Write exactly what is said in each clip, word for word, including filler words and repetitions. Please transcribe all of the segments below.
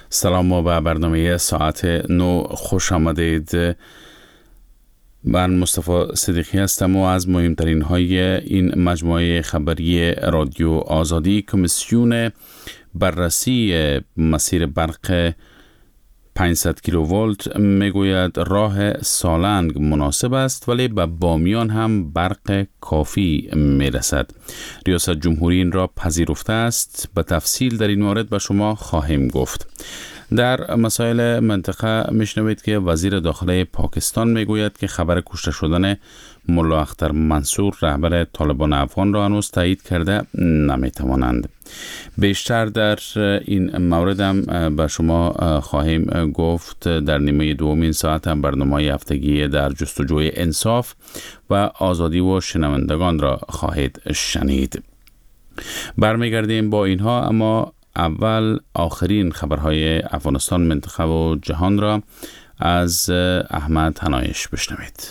سلام و به برنامه ساعت نو خوش آمدید. من مصطفی صدیقی هستم و از مهمترین های این مجموعه خبری رادیو آزادی کمیسیون بررسی مسیر برق پانصد کیلوولت میگوید راه سالنگ مناسب است ولی به بامیان هم برق کافی میرسد. ریاست جمهوری این را پذیرفته است. به تفصیل در این مورد به شما خواهیم گفت. در مسائل منطقه میشنوید که وزیر داخله پاکستان میگوید که خبر کشته شدن ملا اختر منصور رهبر طالبان افغان را هنوز تایید کرده نمیتوانند. بیشتر در این مورد هم به شما خواهیم گفت. در نیمه دومین ساعت هم برنامه هفتگی در جستجوی انصاف و آزادی و شنوندگان را خواهید شنید. برمیگردیم با اینها، اما اول آخرین خبرهای افغانستان، منطقه و جهان را از احمد هنایش بشنوید.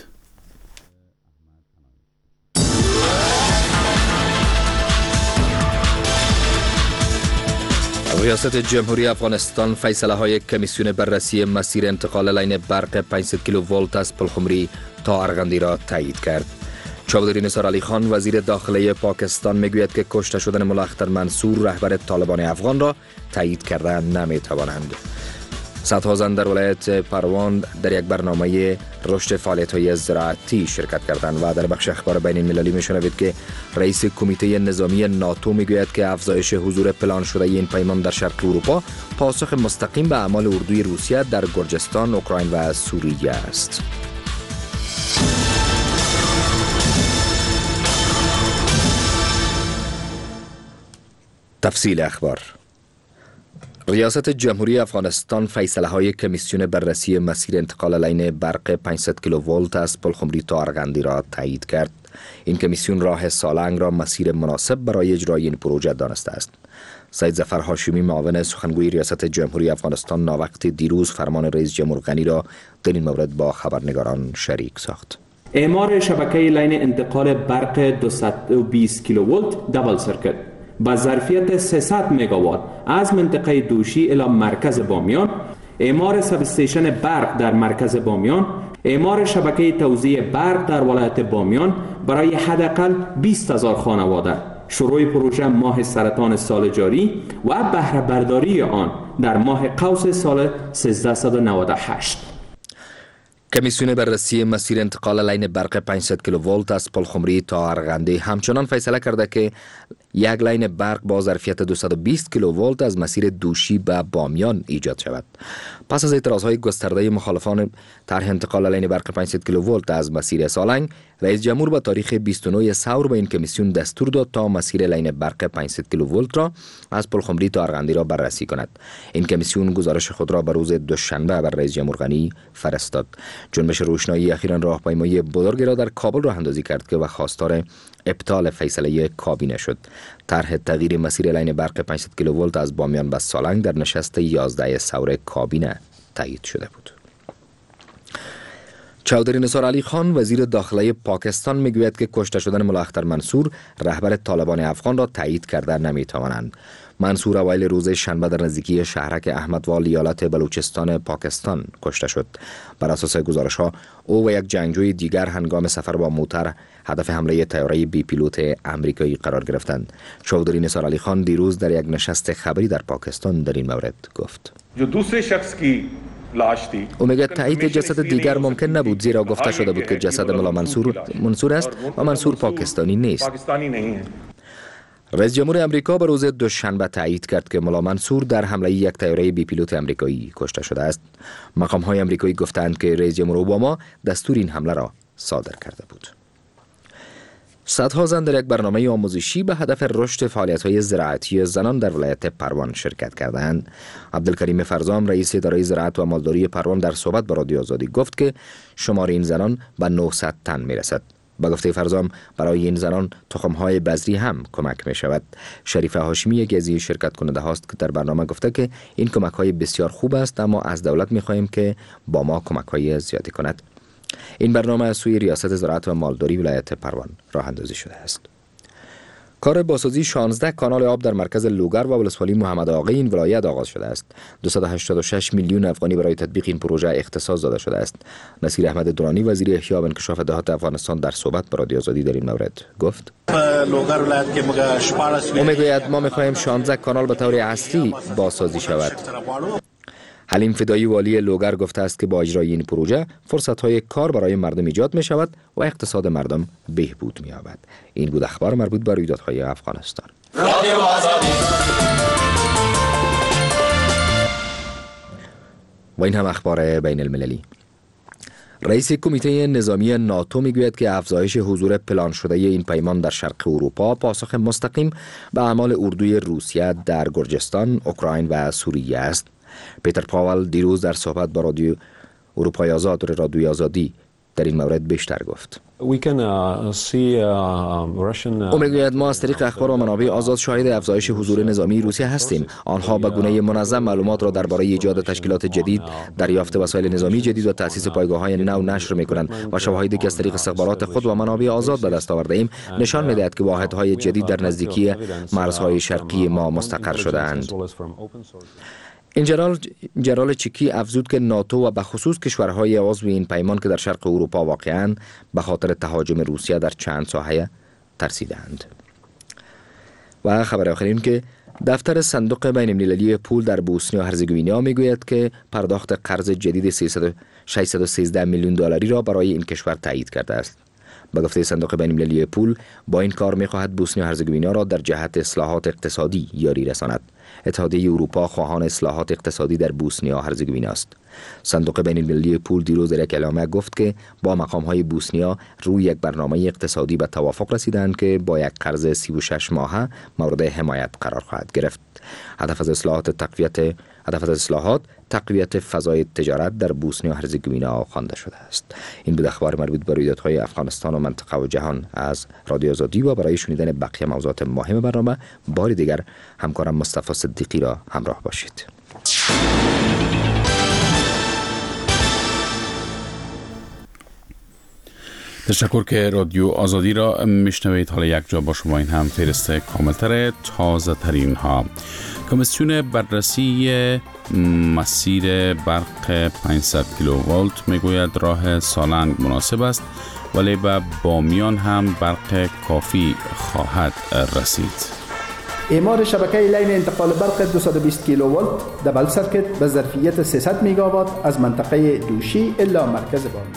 ریاست جمهوری افغانستان فیصله های کمیسیون بررسی مسیر انتقال لین برق پانصد کیلوولت از پلخمری تا ارغندی را تایید کرد. چودری نثار علی خان وزیر داخله پاکستان میگوید که کشته شدن ملا اختر منصور رهبر طالبان افغان را تایید کرده نمیتوانند. صدها زن در ولایت پروان در یک برنامه رشد فعالیت‌های زراعتی شرکت کردند و در بخش اخبار بین المللی میشنوید که رئیس کمیته نظامی ناتو میگوید که افزایش حضور پلان شده این پیمان در شرق اروپا پاسخ مستقیم به اعمال اردوی روسیه در گرجستان، اوکراین و سوریه است. تفصیل اخبار. ریاست جمهوری افغانستان فیصله های کمیسیون بررسی مسیر انتقال لین برق پانصد کیلوولت از پلخمری تا ارغندی را تایید کرد. این کمیسیون راه سالنگ را مسیر مناسب برای اجرای این پروژه دانسته است. سید ظفر هاشمی معاون سخنگوی ریاست جمهوری افغانستان ناوقت دیروز فرمان رئیس جمهور غنی را در این مورد با خبرنگاران شریک ساخت. اعمار شبکه لین انتقال برق دویست و بیست کیلوولت دبل سرکت با ظرفیت سیصد مگاوات از منطقه دوشی الی مرکز بامیان، اعمار سب استیشن برق در مرکز بامیان، اعمار شبکه توزیع برق در ولایت بامیان برای حداقل بیست هزار خانواده، شروع پروژه ماه سرطان سال جاری و بهره برداری آن در ماه قوس سال سیزده نود و هشت. کمیسیون بررسی مسیر انتقال لین برق پانصد کیلوولت از پلخمری تا ارغندی همچنان فیصله کرده که یک لین برق با ظرفیت دویست و بیست کیلوولت از مسیر دوشی به بامیان ایجاد شود. پس از اعتراضهای گسترده مخالفان طرح انتقال لین برق پانصد کیلوولت از مسیر سالنگ، رئیس جمهور با تاریخ بیست و نه ثور به این کمیسیون دستور داد تا مسیر لین برق پانصد کیلوولت را از پلخمری تا ارغندی را بررسی کند. این کمیسیون گزارش خود را به روز دوشنبه بر رئیس جمهور غنی فرستاد. جنبش روشنایی اخیراً راهپیمایی بزرگی را در کابل راه اندازی کرد که و خواستار ابطال فیصله کابینه شد. طرح تغییر مسیر لین برق پانصد کیلوولت از بامیان به سالنگ در نشست یازده ثور کابینه تایید شده بود. چودری نثار علی خان وزیر داخله پاکستان میگوید که کشته شدن ملا اختر منصور رهبر طالبان افغان را تایید کرده نمیتوانند. منصور اوایل روز شنبه در نزدیکی شهرک احمدوال ایالت بلوچستان پاکستان کشته شد. بر اساس گزارش‌ها او و یک جنگجوی دیگر هنگام سفر با موتر هدف حمله طیاره بی پیلوت آمریکایی قرار گرفتند. چودری نثار علی خان دیروز در یک نشست خبری در پاکستان در این مورد گفت: جو دوسرے شخص کی لاش تھی. او میگه تایید جسد دیگر ممکن نبود زیرا گفته شده بود که جسد ملا منصور منصور است و منصور پاکستانی نیست. رئیس جمهور امریکا به روز دوشنبه تایید کرد که ملا منصور در حمله یک طیاره بی پیلوت آمریکایی کشته شده است. مقام‌های آمریکایی گفتند که رئیس جمهور اوباما دستور این حمله را صادر کرده بود. صدها زن در یک برنامه آموزشی به هدف رشد فعالیت‌های زراعتی زنان در ولایت پروان شرکت کردند. عبدالکریم فرزام رئیس اداره زراعت و مالداری پروان در صحبت با رادیو آزادی گفت که شمار این زنان به نهصد تن میرسد. با گفته فرزام برای این زنان تخم‌های بذری هم کمک می شود. شریفه هاشمی یکی از این شرکت کننده هاست که در برنامه گفته که این کمک‌های بسیار خوب است، اما از دولت می خواهیم که با ما کمک‌های زیادی کند. این برنامه از سوی ریاست زراعت و مالداری ولایت پروان راه اندازی شده است. کار بازسازی شانزده کانال آب در مرکز لوگر و ولسوالی محمد آقای این ولایت آغاز شده است. دویست و هشتاد و شش میلیون افغانی برای تطبیق این پروژه اختصاص داده شده است. نصیر احمد درانی وزیر احیا و انکشاف دهات افغانستان در صحبت با رادیو آزادی در این مورد گفت: لوگر ولایت که مگه شپاړس او میگوید ما میخواهیم شانزده کانال به طور اصلی بازسازی شود. حلیم فدایی والی لوگر گفته است که با اجرای این پروژه فرصت‌های کار برای مردم ایجاد می شود و اقتصاد مردم بهبود می یابد. این بود اخبار مربوط به رویدادهای افغانستان. و این هم اخبار بین المللی. رئیس کمیته نظامی ناتو میگوید که افزایش حضور پلان شده این پیمان در شرق اروپا پاسخ مستقیم به اعمال اردوی روسیه در گرجستان، اوکراین و سوریه است. پیتر پاول دیروز در صحبت با رادیو اروپای آزاد و رادیوی آزادی در این مورد بیشتر گفت. او میگوید ما از طریق اخبار و منابع آزاد شاهد افزایش حضور نظامی روسیه هستیم. آنها به گونه منظم معلومات را درباره ایجاد تشکیلات جدید، دریافت وسایل نظامی جدید و تأسیس پایگاه‌های نو نشر می‌کنند و شواهدی که از طریق استخبارات خود و منابع آزاد به دست آورده ایم نشان می‌دهد که واحدهای جدید در نزدیکی مرزهای شرقی ما مستقر شده‌اند. این جنرال جنرال چیکی افزود که ناتو و به خصوص کشورهای عضو این پیمان که در شرق اروپا واقعاً به خاطر تهاجم روسیه در چند ساحه ترسیدند. و خبر آخر این که دفتر صندوق بین المللی پول در بوسنی و هرزگوینیا میگوید که پرداخت قرض جدید ششصد و سیزده میلیون دلاری را برای این کشور تایید کرده است. به گفته صندوق بین المللی پول با این کار می‌خواهد بوسنی و هرزگوینیا را در جهت اصلاحات اقتصادی یاری رساند. اتحادیه اروپا خواهان اصلاحات اقتصادی در بوسنیا و هرزگوینیا است. صندوق بین المللی پول دیروز در یک اعلامیه گفت که با مقام‌های بوسنیا روی یک برنامه اقتصادی به توافق رسیدند که با یک قرض سی و شش ماهه مورد حمایت قرار خواهد گرفت. هدف از اصلاحات تقویت هدف از اصلاحات تقویت فضای تجارت در بوسنی و هرزگوینیا خوانده شده است. این بود اخبار مربوط به رویدادهای افغانستان و منطقه و جهان از رادیو آزادی و برای شنیدن بقیه موضوعات مهم برنامه بار دیگر همکارم مصطفی صدیقی را همراه باشید. تشکر که رادیو آزادی را میشنوید. حالا یک جا با شما این هم فهرست کاملتر تازه ترین ها. کمیسیون بررسی مسیر برق پانصد کیلوولت میگوید راه سالنگ مناسب است ولی به بامیان هم برق کافی خواهد رسید. اعمار شبکه لین انتقال برق دویست و بیست کیلوولت دبل سرکت به ظرفیت سیصد مگاوات از منطقه دوشی الی مرکز بامیان.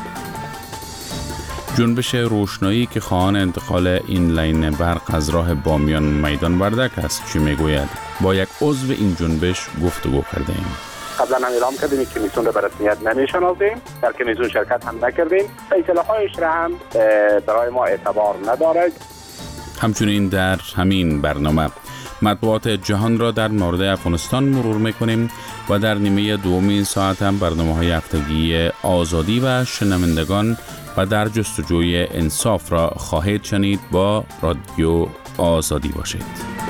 جنبش روشنایی که خواهان انتقال این لین برق از راه بامیان میدان وردک است چی میگوید؟ با یک عضو این جنبش گفتگو کرده ایم. قبلا هم اعلام کردیم که کمیسیون را به رسمیت نمیشناسیم، در کمیسیون شرکت هم نکردیم، اطلاعاتش را هم برای ما اعتبار ندارد. همچنین در همین برنامه مطبوعات جهان را در مورد افغانستان مرور میکنیم و در نیمه دوم این ساعت هم برنامه‌های هفتگی آزادی و شنوندگان و در جستجوی انصاف را خواهید شنید. با رادیو آزادی باشید.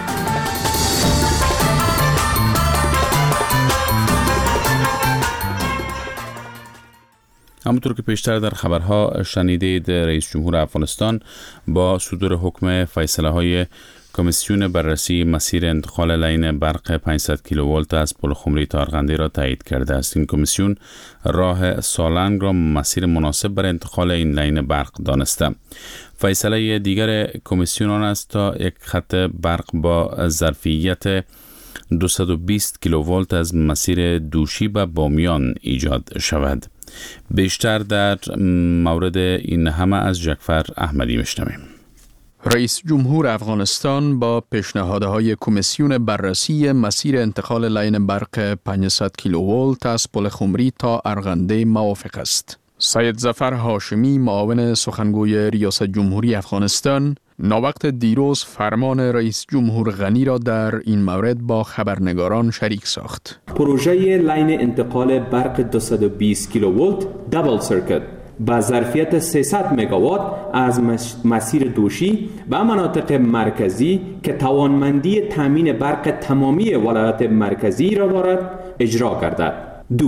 همونطور که پیشتر در خبرها شنیدید، رئیس جمهور افغانستان با صدور حکم فیصله های کمیسیون بررسی مسیر انتقال لین برق پانصد کیلوولت از پل خمری تا ارغنده را تایید کرده است. این کمیسیون راه سالنگ را مسیر مناسب برای انتقال این لین برق دانسته. فیصله دیگر کمیسیون آن است تا یک خط برق با ظرفیت دویست و بیست کیلوولت از مسیر دوشی به بامیان ایجاد شود. بیشتر در مورد این همه از جعفر احمدی میشنویم. رئیس جمهور افغانستان با پیشنهادهای کمیسیون بررسی مسیر انتقال لین برق پانصد کیلوولت از پل خمری تا ارغنده موافق است. سید ظفر هاشمی معاون سخنگوی ریاست جمهوری افغانستان ناوقت دیروز فرمان رئیس جمهور غنی را در این مورد با خبرنگاران شریک ساخت. پروژه لین انتقال برق دویست و بیست کیلوولت دبل سرکت با ظرفیت سیصد مگاوات از مسیر دوشی به مناطق مرکزی که توانمندی تامین برق تمامی ولایت مرکزی را دارد اجرا گردد. دو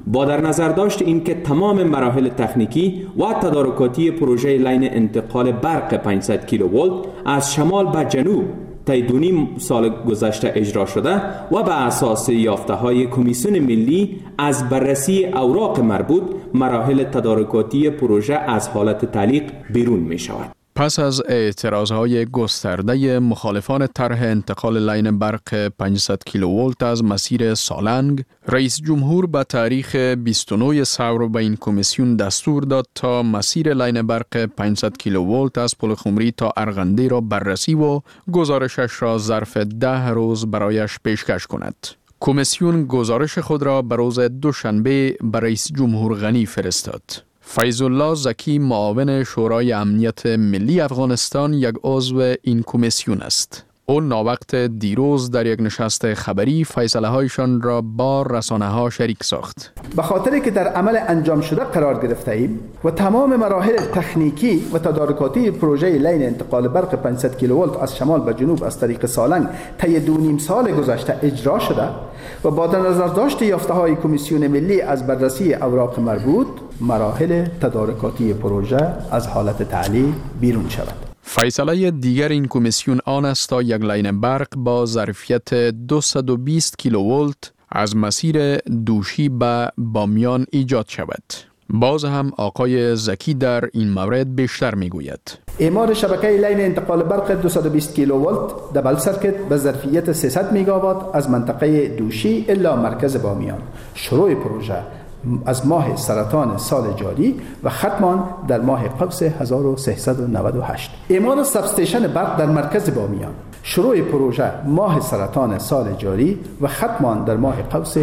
با در نظر داشت اینکه تمام مراحل تکنیکی و تدارکاتی پروژه لین انتقال برق پانصد کیلوولت از شمال به جنوب طی دو نیم سال گذشته اجرا شده و به اساس یافته‌های کمیسیون ملی از بررسی اوراق مربوط مراحل تدارکاتی پروژه از حالت تعلیق بیرون می شود. پس از اعتراضهای گسترده مخالفان طرح انتقال لین برق پانصد کیلوولت از مسیر سالنگ، رئیس جمهور به تاریخ بیست و نه ثور به این کمیسیون دستور داد تا مسیر لین برق پانصد کیلوولت از پل خمری تا ارغنده را بررسی و گزارشش را ظرف ده روز برایش پیشکش کند. کمیسیون گزارش خود را به روز دوشنبه به رئیس جمهور غنی فرستاد. فیض الله زکی معاون شورای امنیت ملی افغانستان یک عضو این کمیسیون است. او ناوقت دیروز در یک نشست خبری فیصله هایشان را با رسانه ها شریک ساخت. به خاطر که در عمل انجام شده قرار گرفته ایم و تمام مراحل تکنیکی و تدارکاتی پروژه لین انتقال برق پانصد کیلوولت از شمال به جنوب از طریق سالنگ طی دو نیم سال گذشته اجرا شده و با در نظر داشت یافته های کمیسیون ملی از بررسی اوراق مربوط مراحل تدارکاتی پروژه از حالت تعلیق بیرون شود. فیصله دیگر این کمیسیون آن است تا یک لین برق با ظرفیت دویست و بیست کیلوولت از مسیر دوشی به بامیان ایجاد شود. باز هم آقای زکی در این مورد بیشتر میگوید. اعمار شبکه لین انتقال برق دویست و بیست کیلوولت دبل سرکت به ظرفیت سیصد میگاوات از منطقه دوشی الی مرکز بامیان. شروع پروژه از ماه سرطان سال جاری و ختمان در ماه قوس هزار و سیصد و نود و هشت. اعمار سبستیشن برق در مرکز بامیان. شروع پروژه ماه سرطان سال جاری و ختمان در ماه قوس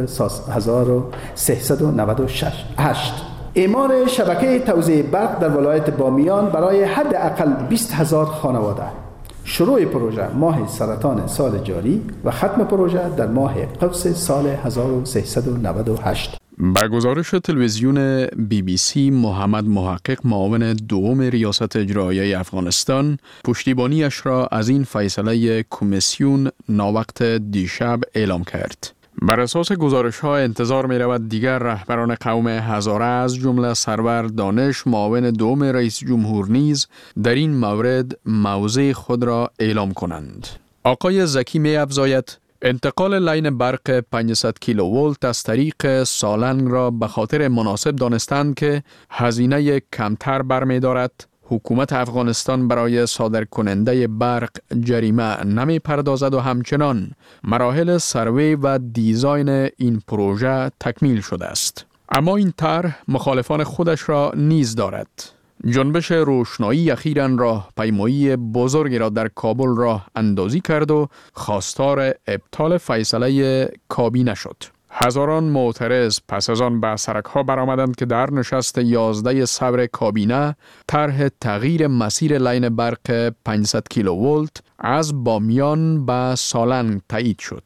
هزار و سیصد و نود و هشت. اعمار شبکه توزیع برق در ولایت بامیان برای حداقل بیست هزار خانواده. شروع پروژه ماه سرطان سال جاری و ختم پروژه در ماه قوس سال هزار و سیصد و نود و هشت. با گزارش تلویزیون بی بی سی، محمد محقق معاون دوم ریاست اجرایی افغانستان پشتیبانیش را از این فیصله کمیسیون ناوقت دیشب اعلام کرد. بر اساس گزارش ها انتظار می رود دیگر رهبران قوم هزاره از جمله سرور دانش معاون دوم رئیس جمهور نیز در این مورد موضع خود را اعلام کنند. آقای زکی می افزاید انتقال لین برق پانصد کیلوولت از طریق سالنگ را به خاطر مناسب دانستند که هزینه کمتر برمی دارد. حکومت افغانستان برای صادر کننده برق جریمه نمی پردازد و همچنان مراحل سروی و دیزاین این پروژه تکمیل شده است. اما این طرح مخالفان خودش را نیز دارد. جنبش روشنایی اخیراً راه پیمایی بزرگی را در کابل راه اندازی کرد و خواستار ابطال فیصله کابینه شد. هزاران معترض پس از آن به سرک‌ها برآمدند که در نشست یازده صبر کابینه طرح تغییر مسیر لین برق پانصد کیلوولت از بامیان به سالنگ تایید شد.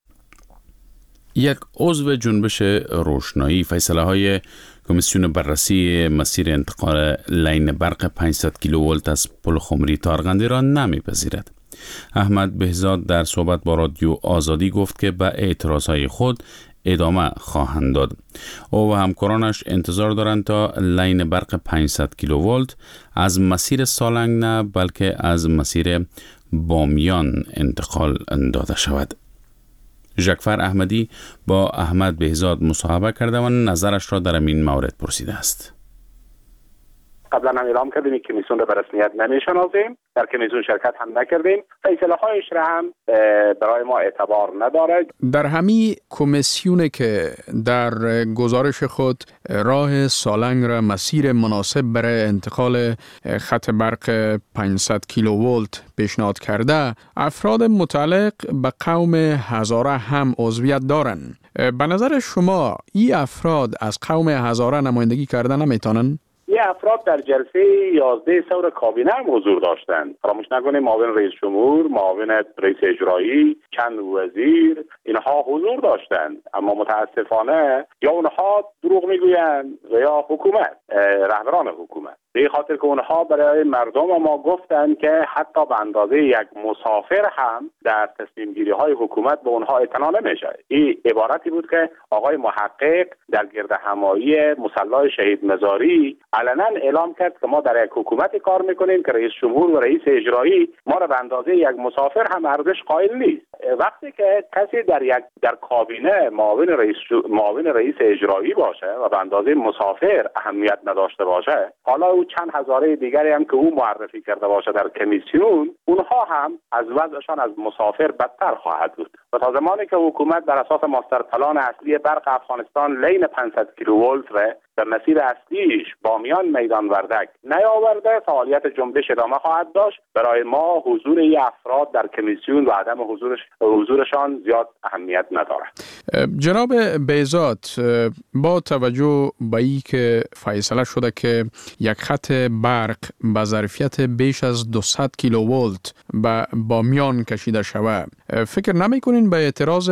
یک عضو جنبش روشنایی فیصله های کمیسیون بررسی مسیر انتقال لین برق پانصد کیلوولت از پل خمری تا ارغنده را نمیپذیرد. احمد بهزاد در صحبت با رادیو آزادی گفت که به اعتراضهای خود ادامه خواهند داد. او و همکارانش انتظار دارند تا لین برق پانصد کیلوولت از مسیر سالنگ نه بلکه از مسیر بامیان انتقال داده شود. ژکفر احمدی با احمد بهزاد مصاحبه کرده و نظرش را در این مورد پرسیده است. قبلا هم اعلام کردیم که کمیسیون را به رسمیت نمیشناسیم، در کمیسیون شرکت هم نکردیم، فیصله هایش را هم برای ما اعتبار ندارد. در همین کمیسیون که در گزارش خود راه سالنگ را مسیر مناسب برای انتقال خط برق پانصد کیلوولت پیشنهاد کرده، افراد متعلق به قوم هزاره هم عضویت دارند. به نظر شما این افراد از قوم هزاره نمایندگی کردن نمیتونن؟ یه افراد در جلسه یازده ثور کابینه هم حضور داشتند. فراموش نکنیم معاون رئیس جمهور، معاون رئیس اجرایی، چند وزیر اینها حضور داشتند، اما متاسفانه یا اونها دروغ میگویند و یا حکومت، رهبران حکومت. به خاطر که اونها برای مردم ما گفتن که حتی به اندازه یک مسافر هم در تصمیم گیری های حکومت به اونها اعتنا نمیشه. این عبارتی بود که آقای محقق در گرد همایی مصلی شهید مزاری علنا اعلام کرد که ما در یک حکومتی کار میکنیم که رئیس جمهور و رئیس اجرایی ما را به اندازه یک مسافر هم ارزش قائل نیست. وقتی که کسی در یک در کابینه معاون رئیس معاون رئیس اجرایی باشه و به اندازه مسافر اهمیت نداشته باشه، حالا او چند هزاره دیگری هم که او معرفی کرده باشه در کمیسیون، اونها هم از وضعشان از مسافر بدتر خواهد بود. و تا زمانی که حکومت بر اساس ماستر پلان اصلی برق افغانستان لین پانصد کیلوولت را به مسیر اصلیش بامیان میدان وردک نیاورده، فعالیت جنبش ادامه خواهد داشت. برای ما حضور این افراد در کمیسیون و عدم حضورش حضورشان زیاد اهمیت ندارد. جناب بهزاد، با توجه به این که فیصله شده که یک خط برق با ظرفیت بیش از دویست کیلوولت به بامیان کشیده شود، فکر نمی‌کنین به اعتراض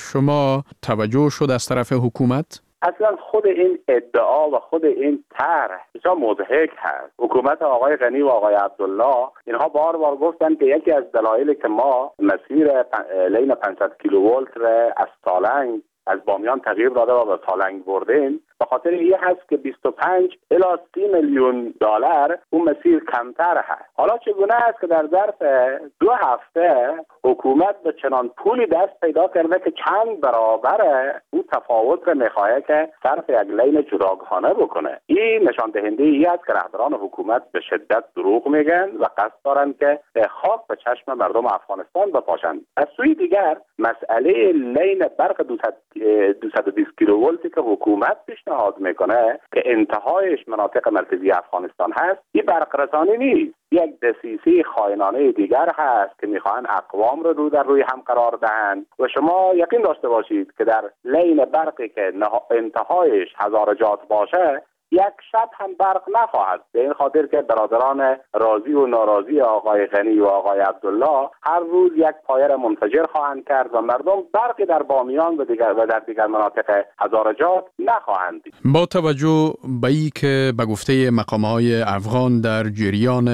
شما توجه شد از طرف حکومت؟ اصلا خود این ادعا و خود این طرح بسیار مضحک هست. حکومت آقای غنی و آقای عبدالله اینها بار بار گفتن که یکی از دلایلی که ما مسیر لین پانصد کیلوولت را از سالنگ از بامیان تغییر داده و به سالنگ بردیم به خاطر این هست که بیست و پنج الی سی میلیون دلار اون مسیر کمتر هست. حالا چگونه است که در ظرف دو هفته حکومت به چنان پولی دست پیدا کرده که چند برابر اون تفاوت رو میخواه که صرف یک لین جداگانه بکنه؟ این نشان دهنده ای است که رهبران حکومت به شدت دروغ میگن و قصد دارن که خاک به چشم مردم افغانستان بپاشند. از سوی دیگر مسئله لین برق دویست و بیست کیلوولتی که حکومت پیشنهاد میکنه که انتهایش مناطق مرکزی افغانستان هست، این برق رسانی نیست، یک دسیسه خائنانه دیگر هست که میخواهند اقوام رو رو در روی هم قرار دهند. و شما یقین داشته باشید که در لین برقی که انتهایش هزارجات باشه یک شب هم برق نخواهد، به این خاطر که برادران راضی و ناراضی آقای غنی و آقای عبدالله هر روز یک پایه منفجر خواهند کرد و مردم برقی در بامیان و دیگر و در دیگر مناطق هزارجات نخواهند دید. با توجه به این که به گفته مقام‌های افغان در جریان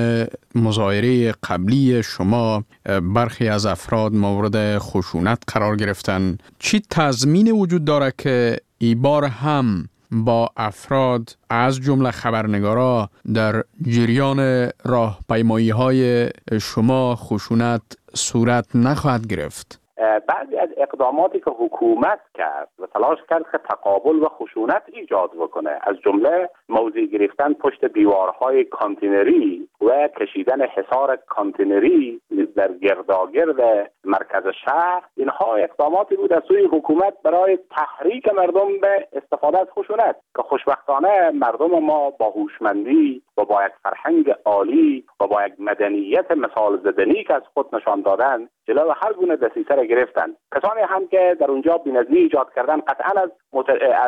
مظاهره قبلی شما برخی از افراد مورد خشونت قرار گرفتن، چی تضمین وجود داره که این بار هم با افراد از جمله خبرنگارا در جریان راهپیمایی‌های شما خشونت صورت نخواهد گرفت؟ بعضی از اقداماتی که حکومت کرد و تلاش کرد که تقابل و خشونت ایجاد بکنه، از جمله موضع گرفتن پشت دیوارهای کانتینری و کشیدن حصار کانتینری در گرداگرد مرکز شهر، اینها اقداماتی بود از سوی حکومت برای تحریک مردم به استفاده از خشونت که خوشبختانه مردم ما با هوشمندی و با یک فرهنگ عالی و با یک مدنیت مثال زدنی که از خود نشان دادن جلو هر گونه دسیسه را گرفتن. کسانی هم که در اونجا بی‌نظمی ایجاد کردن قطعا از مت... از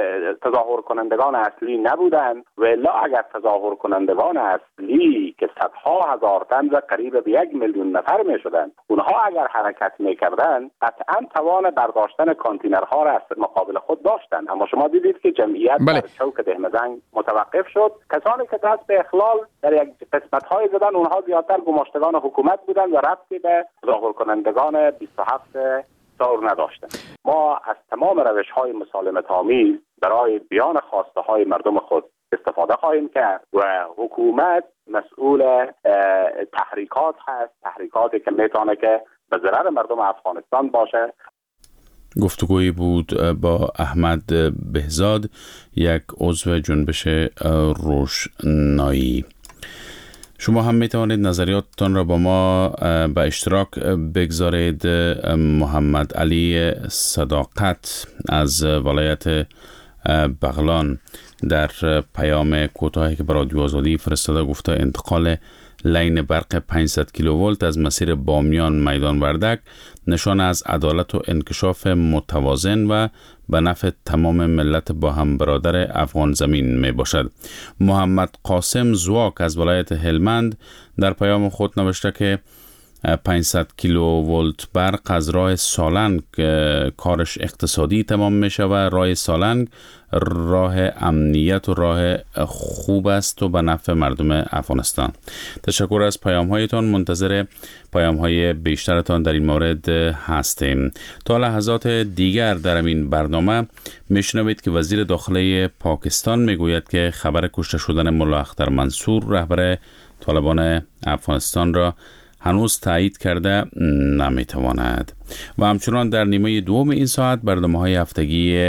تظاهر کنندگان اصلی نبودن، و الا اگر تظاهر کنندگان اصلی که صدها هزار تن و قریب به یک میلیون نفر می شدن، اونها اگر حرکت می کردن قطعا توان برداشتن کانتینرها را از مقابل خود داشتن. اما شما دیدید که جمعیت بله. در چوک دهمزنگ متوقف شد. کسانی که دست به اخلال در یک قسمت‌های زدن اونها زیادتر گماشتگان حکومت بودن و ربطی به تظاهر کنندگان بیست و هفت سور نداشتن. ما از تمام روش‌های مسالمت‌آمیز برای بیان خواسته‌های مردم خود استفاده خواهیم کرد و حکومت مسئول تحریکات هست، تحریکاتی که میتونه که به ضرر مردم افغانستان باشه. گفتگویی بود با احمد بهزاد، یک عضو جنبش روشنایی. شما هم می توانید نظریاتتان را با ما به اشتراک بگذارید. محمد علی صداقت از ولایت بغلان در پیام کوتاهی که به رادیو آزادی فرستاده گفته انتقال لین برق پانصد کیلوولت از مسیر بامیان میدان وردک نشان از عدالت و انکشاف متوازن و به نفع تمام ملت با هم برادر افغان زمین می باشد. محمد قاسم زواک از ولایت هلمند در پیام خود نوشته که پانصد کیلوولت برق از راه سالنگ کارش اقتصادی تمام میشه و راه سالنگ راه امنیت و راه خوب است و به نفع مردم افغانستان. تشکر از پیام هایتان. منتظر پیام های بیشترتان در این مورد هستیم. تا لحظات دیگر در این برنامه میشنوید که وزیر داخله پاکستان میگوید که خبر کشته شدن ملا اختر منصور رهبر طالبان افغانستان را هنوز تایید کرده نمیتواند. و همچنان در نیمه دوم این ساعت برنامه های هفتگی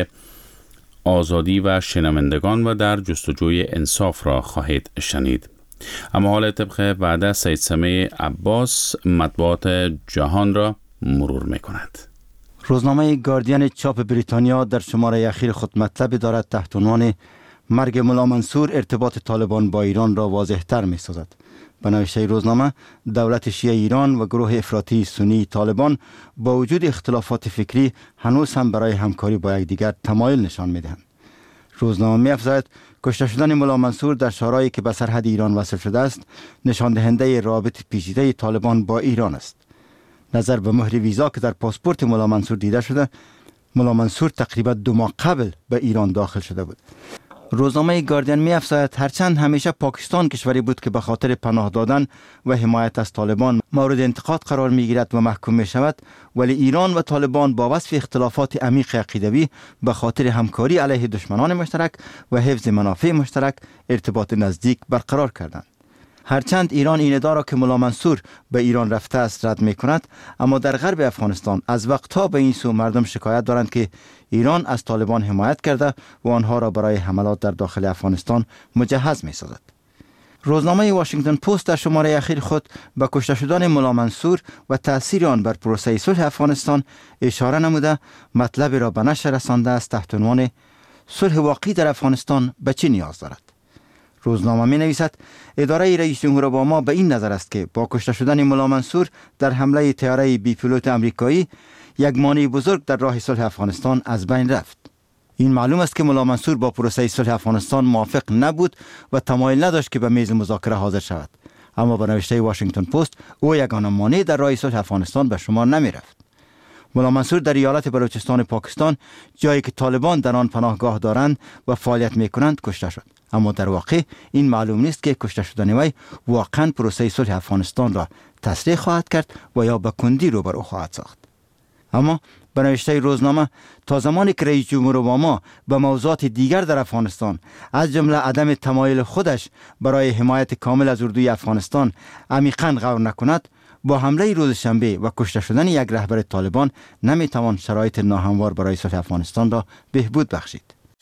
آزادی و شنوندگان و در جستجوی انصاف را خواهید شنید. اما حال طبق وعده سید سمیع عباس مطبوعات جهان را مرور می کند. روزنامه گاردین چاپ بریتانیا در شماره اخیر خود مطلب دارد تحت عنوان مرگ ملا منصور ارتباط طالبان با ایران را واضح تر می سازد. به نوشته روزنامه، دولت شیعه ایران و گروه افراطی سنی طالبان با وجود اختلافات فکری هنوز هم برای همکاری با یکدیگر تمایل نشان می دهند. روزنامه می افزاید کشته شدن ملا منصور در شهرهایی که به سرحد ایران وصل شده است نشان دهنده رابط پیچیده طالبان با ایران است. نظر به مهر ویزا که در پاسپورت ملا منصور دیده شده، ملا منصور تقریبا دو ماه قبل به ایران داخل شده بود. روزنامه گاردین می افزاید هرچند همیشه پاکستان کشوری بود که به خاطر پناه دادن و حمایت از طالبان مورد انتقاد قرار می گیرد و محکوم می شود، ولی ایران و طالبان با وصف اختلافات عمیق عقیدوی به خاطر همکاری علیه دشمنان مشترک و حفظ منافع مشترک ارتباط نزدیک برقرار کردند. هرچند ایران این ادعا را که ملا منصور به ایران رفته است رد می کند، اما در غرب افغانستان از وقتها به این سو مردم شکایت دارند که ایران از طالبان حمایت کرده و آنها را برای حملات در داخل افغانستان مجهز می سازد. روزنامه واشنگتن پست در شماره اخیر خود به کشته شدن ملا منصور و تأثیر آن بر پروسه صلح افغانستان اشاره نموده مطلب را به نشر رسانده است تحت عنوان صلح واقعی در افغانستان به چه نیاز دارد. روزنامه می نویسد اداره رئیس جمهور اوباما به این نظر است که با کشته شدن ملا منصور در حمله طیاره بی پیلوت آمریکایی یک مانع بزرگ در راه صلح افغانستان از بین رفت. این معلوم است که ملا منصور با پروسه صلح افغانستان موافق نبود و تمایل نداشت که به میز مذاکره حاضر شود. اما به نوشته واشنگتن پست او یگانه مانع در راه صلح افغانستان به شمار نمی رفت. ملا منصور در ایالت بلوچستان پاکستان، جایی که طالبان در آن پناهگاه دارند و فعالیت می کنند، کشته شد. اما در واقع این معلوم نیست که کشته شدن وی واقعا پروسه صلح افغانستان را تسریع خواهد کرد و یا به کندی روبرو خواهد ساخت. اما به نوشته روزنامه تا زمانی که رئیس جمهور اوباما به موضوعات دیگر در افغانستان از جمله عدم تمایل خودش برای حمایت کامل از اردوی افغانستان عمیقاً غور نکند، با حمله روز شنبه و کشته شدن یک رهبر طالبان نمیتوان شرایط ناهموار برای صلح افغانستان را بهبود بخشید.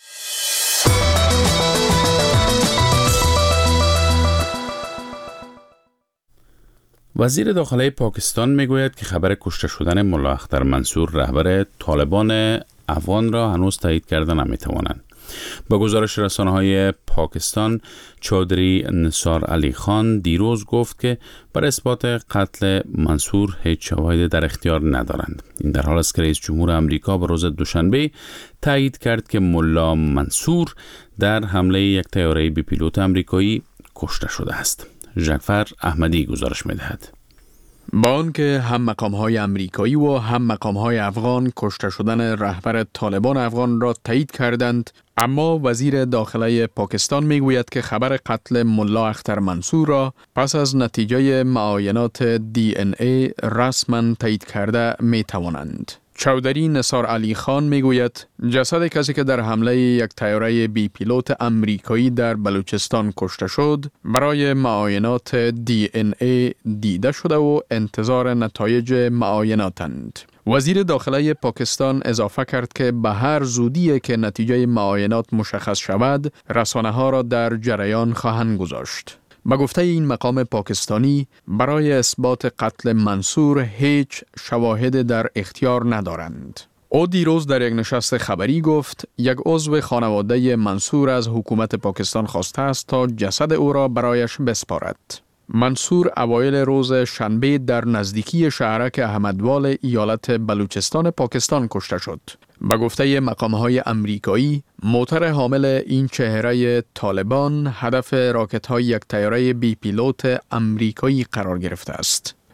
وزیر داخله پاکستان میگوید که خبر کشته شدن ملا اختر منصور رهبر طالبان افغان را هنوز تایید کرده نمیتوانند. با گزارش رسانه‌های پاکستان، چودری نثار علی خان دیروز گفت که بر اثبات قتل منصور هیچ شواهدی در اختیار ندارند. این در حال است که رئیس جمهور امریکا به روز دوشنبه تایید کرد که ملا منصور در حمله یک طیاره بی پیلوت آمریکایی کشته شده است. جعفر احمدی گزارش می‌دهد. با آنکه هم مقام‌های امریکایی و هم مقام‌های افغان کشته شدن رهبر طالبان افغان را تایید کردند، اما وزیر داخله پاکستان میگوید که خبر قتل ملا اختر منصور را پس از نتیجه معاینات دی ان ای رسما تایید کرده میتوانند. چودری نثار علی خان میگوید جسد کسی که در حمله یک طیاره بی پیلوت امریکایی در بلوچستان کشته شد برای معاینات دی ان ای دیده شده و انتظار نتایج معایناتند. وزیر داخله پاکستان اضافه کرد که به هر زودی که نتیجه معاینات مشخص شود، رسانه‌ها را در جریان خواهند گذاشت. به گفته این مقام پاکستانی، برای اثبات قتل منصور هیچ شواهد در اختیار ندارند. او دیروز در یک نشست خبری گفت یک عضو خانواده منصور از حکومت پاکستان خواسته است تا جسد او را برایش بسپارد. منصور اوایل روز شنبه در نزدیکی شهرک احمدوال ایالت بلوچستان پاکستان کشته شد. به گفته مقام‌های امریکایی، موتور حامل این چهره طالبان هدف راکت‌های یک طیاره بی پیلوت امریکایی قرار گرفته است.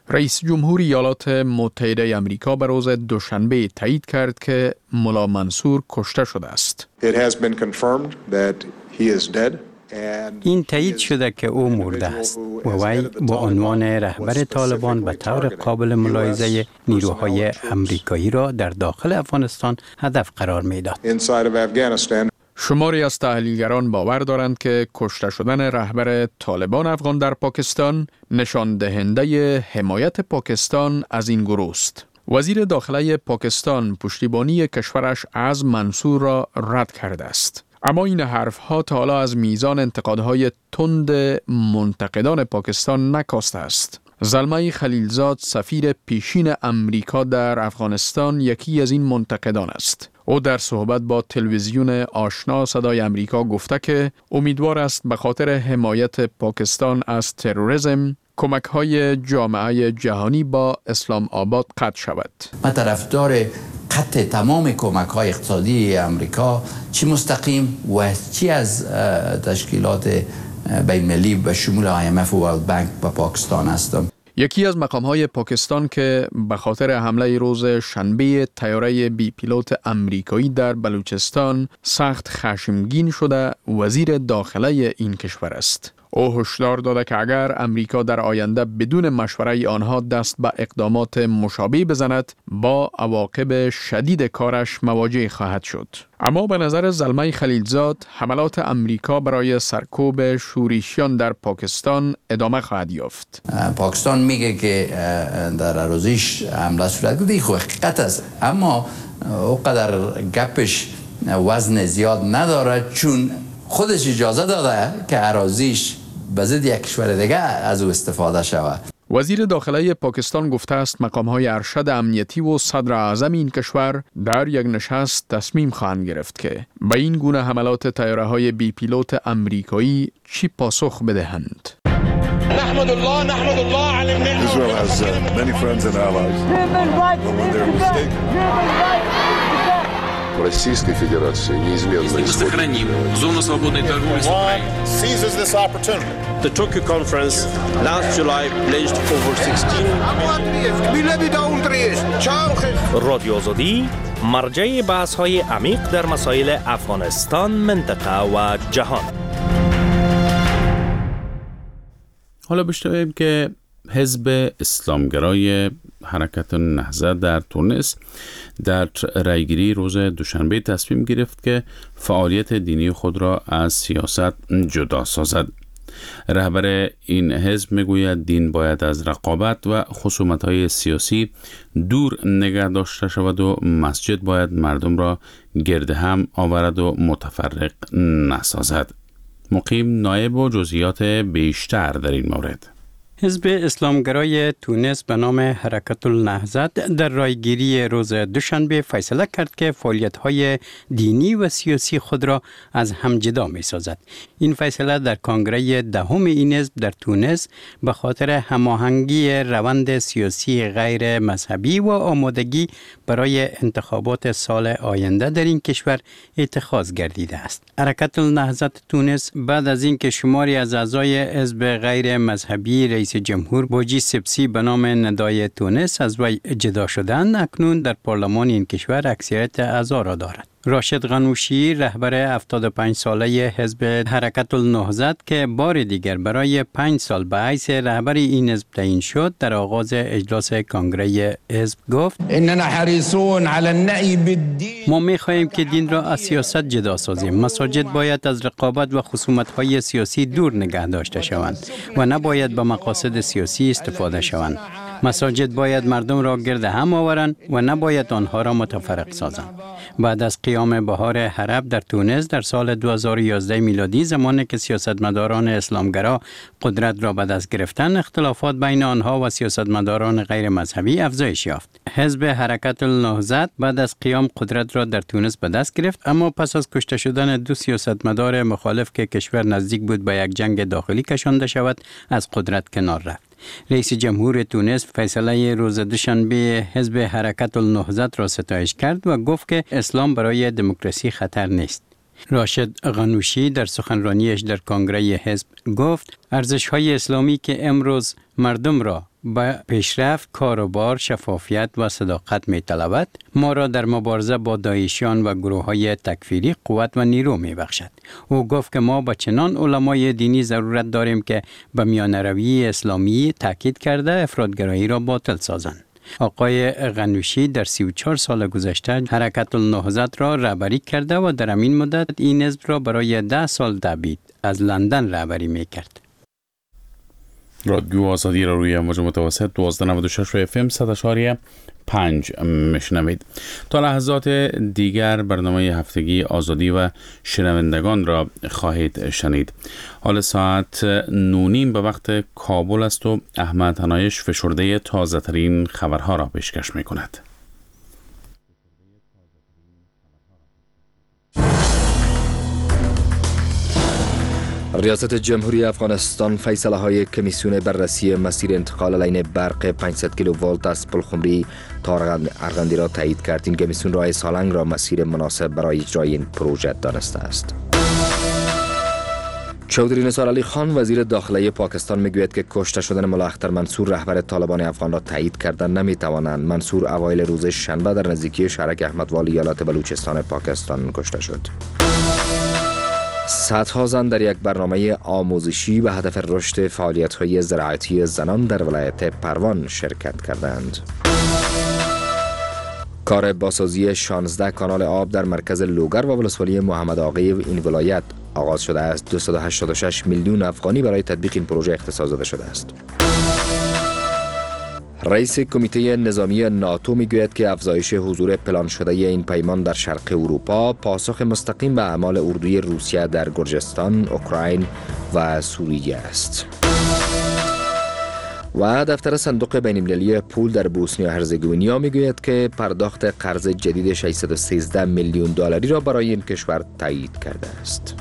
رئیس جمهور ایالات متحده آمریکا به روز دوشنبه تایید کرد که ملا منصور کشته شده است. It has been confirmed that he is dead. این تایید شده که او مرده است و وی با عنوان رهبر طالبان به طور قابل ملاحظه نیروهای امریکایی را در داخل افغانستان هدف قرار می‌داد. شماری از تحلیلگران باور دارند که کشته شدن رهبر طالبان افغان در پاکستان نشان دهنده حمایت پاکستان از این گروه است. وزیر داخله پاکستان پشتیبانی کشورش از منصور را رد کرده است. اما این حرفها تا حالا از میزان انتقادهای تند منتقدان پاکستان نکاسته است. زلمه خلیلزاد سفیر پیشین امریکا در افغانستان یکی از این منتقدان است. او در صحبت با تلویزیون آشنا صدای امریکا گفته که امیدوار است به خاطر حمایت پاکستان از تروریسم کمک‌های جامعه جهانی با اسلام آباد قطع شود. من طرفدار قطع تمام کمک‌های اقتصادی امریکا، چی مستقیم و چی از تشکیلات بین‌المللی به شمول آی ام اف و ورلد بانک به پاکستان هستم. یکی از مقام‌های پاکستان که به خاطر حمله روز شنبه طیاره بی پیلوت امریکایی در بلوچستان سخت خشمگین شده وزیر داخله این کشور است. او هشدار داده که اگر امریکا در آینده بدون مشوره آنها دست به اقدامات مشابه بزند با عواقب شدید کارش مواجه خواهد شد. اما به نظر زلمه خلیلزاد حملات امریکا برای سرکوب شورشیان در پاکستان ادامه خواهد یافت. پاکستان میگه که در اراضیش حمله صورت گرفته، خب حقیقت است، اما اونقدر گپش وزن زیاد نداره چون خودش اجازه داده که اراضیش به ضد یک کشور دیگه از او استفاده شود. وزیر داخله پاکستان گفته است مقام‌های ارشد امنیتی و صدر اعظم این کشور در یک نشست تصمیم خواهند گرفت که به این گونه حملات طیاره‌های بی پیلوت امریکایی چی پاسخ بدهند. نحمد الله نحمد الله علی النعمة. Israel has uh, many friends and allies. But when they're mistaken. Российской Федерации неизменно сохраним зону свободной торговли с Украиной. Seizes this opportunity. The Tokyo conference last July pledged over sixteen رادیو آزادی مرجع بحث‌های عمیق در مسائل افغانستان، منطقه و جهان. حالا بشنویم که حزب اسلامگرای حرکت النهضت در تونس در رایگیری روز دوشنبه تصمیم گرفت که فعالیت دینی خود را از سیاست جدا سازد. رهبر این حزب میگوید دین باید از رقابت و خصومت‌های سیاسی دور نگه داشته شود و مسجد باید مردم را گرد هم آورد و متفرق نسازد. مقیم نایب و جزئیات بیشتر در این مورد. حزب اسلامگرای تونس به نام حرکت النهضت در رایگیری روز دوشنبه فیصله کرد که فعالیت‌های دینی و سیاسی خود را از هم جدا می‌سازد. این فیصله در کنگره دهم این حزب در تونس به خاطر هماهنگی روند سیاسی غیر مذهبی و آمادگی برای انتخابات سال آینده در این کشور اتخاذ گردیده است. حرکت النهضت تونس بعد از اینکه شماری از اعضای حزب غیر مذهبی رئیس جمهور بوجی سبسی به نام ندای تونس از وی جدا شدند، اکنون در پارلمان این کشور اکثریت اعضا را دارد. راشد غنوشی رهبر هفتاد و پنج ساله حزب حرکت النهضت که بار دیگر برای پنج سال به حیث رهبر این حزب تعیین شد در آغاز اجلاس کنگره حزب گفت اننا حریصون علی النهی بالدین. ما می‌خواهیم که دین را از سیاست جدا سازیم. مساجد باید از رقابت و خصومت‌های سیاسی دور نگه داشته شوند و نباید به مقاصد سیاسی استفاده شوند. مساجد باید مردم را گرد هم آورند و نباید آنها را متفرق سازند. بعد از قیام بهار عرب در تونس در سال دو هزار و یازده میلادی، زمانی که سیاستمداران اسلامگرا قدرت را به دست گرفتند، اختلافات بین آنها و سیاستمداران غیر مذهبی افزایش یافت. حزب حرکت النهضت بعد از قیام قدرت را در تونس به دست گرفت، اما پس از کشته شدن دو سیاستمدار مخالف که کشور نزدیک بود به یک جنگ داخلی کشانده شود، از قدرت کنار رفت. رئیس جمهور تونس فیصله روز دوشنبه حزب حرکت النهضت را ستایش کرد و گفت که اسلام برای دموکراسی خطر نیست. راشد غنوشی در سخنرانیش در کنگره حزب گفت ارزش‌های اسلامی که امروز مردم را به پیشرفت، کاروبار، شفافیت و صداقت می‌طلبد، ما را در مبارزه با داعشیان و گروه‌های تکفیری قوت و نیرو می‌بخشد. او گفت که ما با چنان علمای دینی ضرورت داریم که به میانه‌روی اسلامی تاکید کرده افراط‌گرایی را باطل سازند. آقای غنوشی در سی و چهار سال گذشته حرکت النهضت را رهبری کرده و در همین مدت این حزب را برای ده سال دوید از لندن رهبری می‌کرد. رادیو آزادی را روی موج متوسط دوازده نود و شش اف ام صد و چهار پنج میشنوید. تا لحظات دیگر برنامه هفتگی آزادی و شنوندگان را خواهید شنید. حال ساعت نونیم به وقت کابل است و احمد هنایش فشرده تازه ترین خبرها را پیشکش می کند. ریاست جمهوری افغانستان فیصله های کمیسیون بررسی مسیر انتقال لاین برق پانصد کیلوولت از پلخمری تا ارغندی را تایید کرد. این کمیسیون راه سالنگ را مسیر مناسب برای اجرای این پروژه دانسته است. چودری نثار علی خان وزیر داخلی پاکستان میگوید که کشته شدن ملا اختر منصور رهبر طالبان افغان را تایید کردن نمیتوانند. منصور اوایل روز شنبه در نزدیکی شهرک احمدوالی ایالات بلوچستان پاکستان کشته شد. صدها زن در یک برنامه آموزشی به هدف رشد فعالیت‌های زراعتی زنان در ولایت پروان شرکت کردند. کار بازسازی شانزده کانال آب در مرکز لوگر و ولسوالی محمد آقی این ولایت آغاز شده است. دویست و هشتاد و شش میلیون افغانی برای تطبیق این پروژه اختصاص داده شده است. رئیس کمیته نظامی ناتو میگوید که افزایش حضور پلان شده این پیمان در شرق اروپا پاسخ مستقیم به اعمال اردوی روسیه در گرجستان، اوکراین و سوریه است. و دفتر صندوق بین‌المللی پول در بوسنی و هرزگوینیا میگوید که پرداخت قرض جدید ششصد و سیزده میلیون دلاری را برای این کشور تایید کرده است.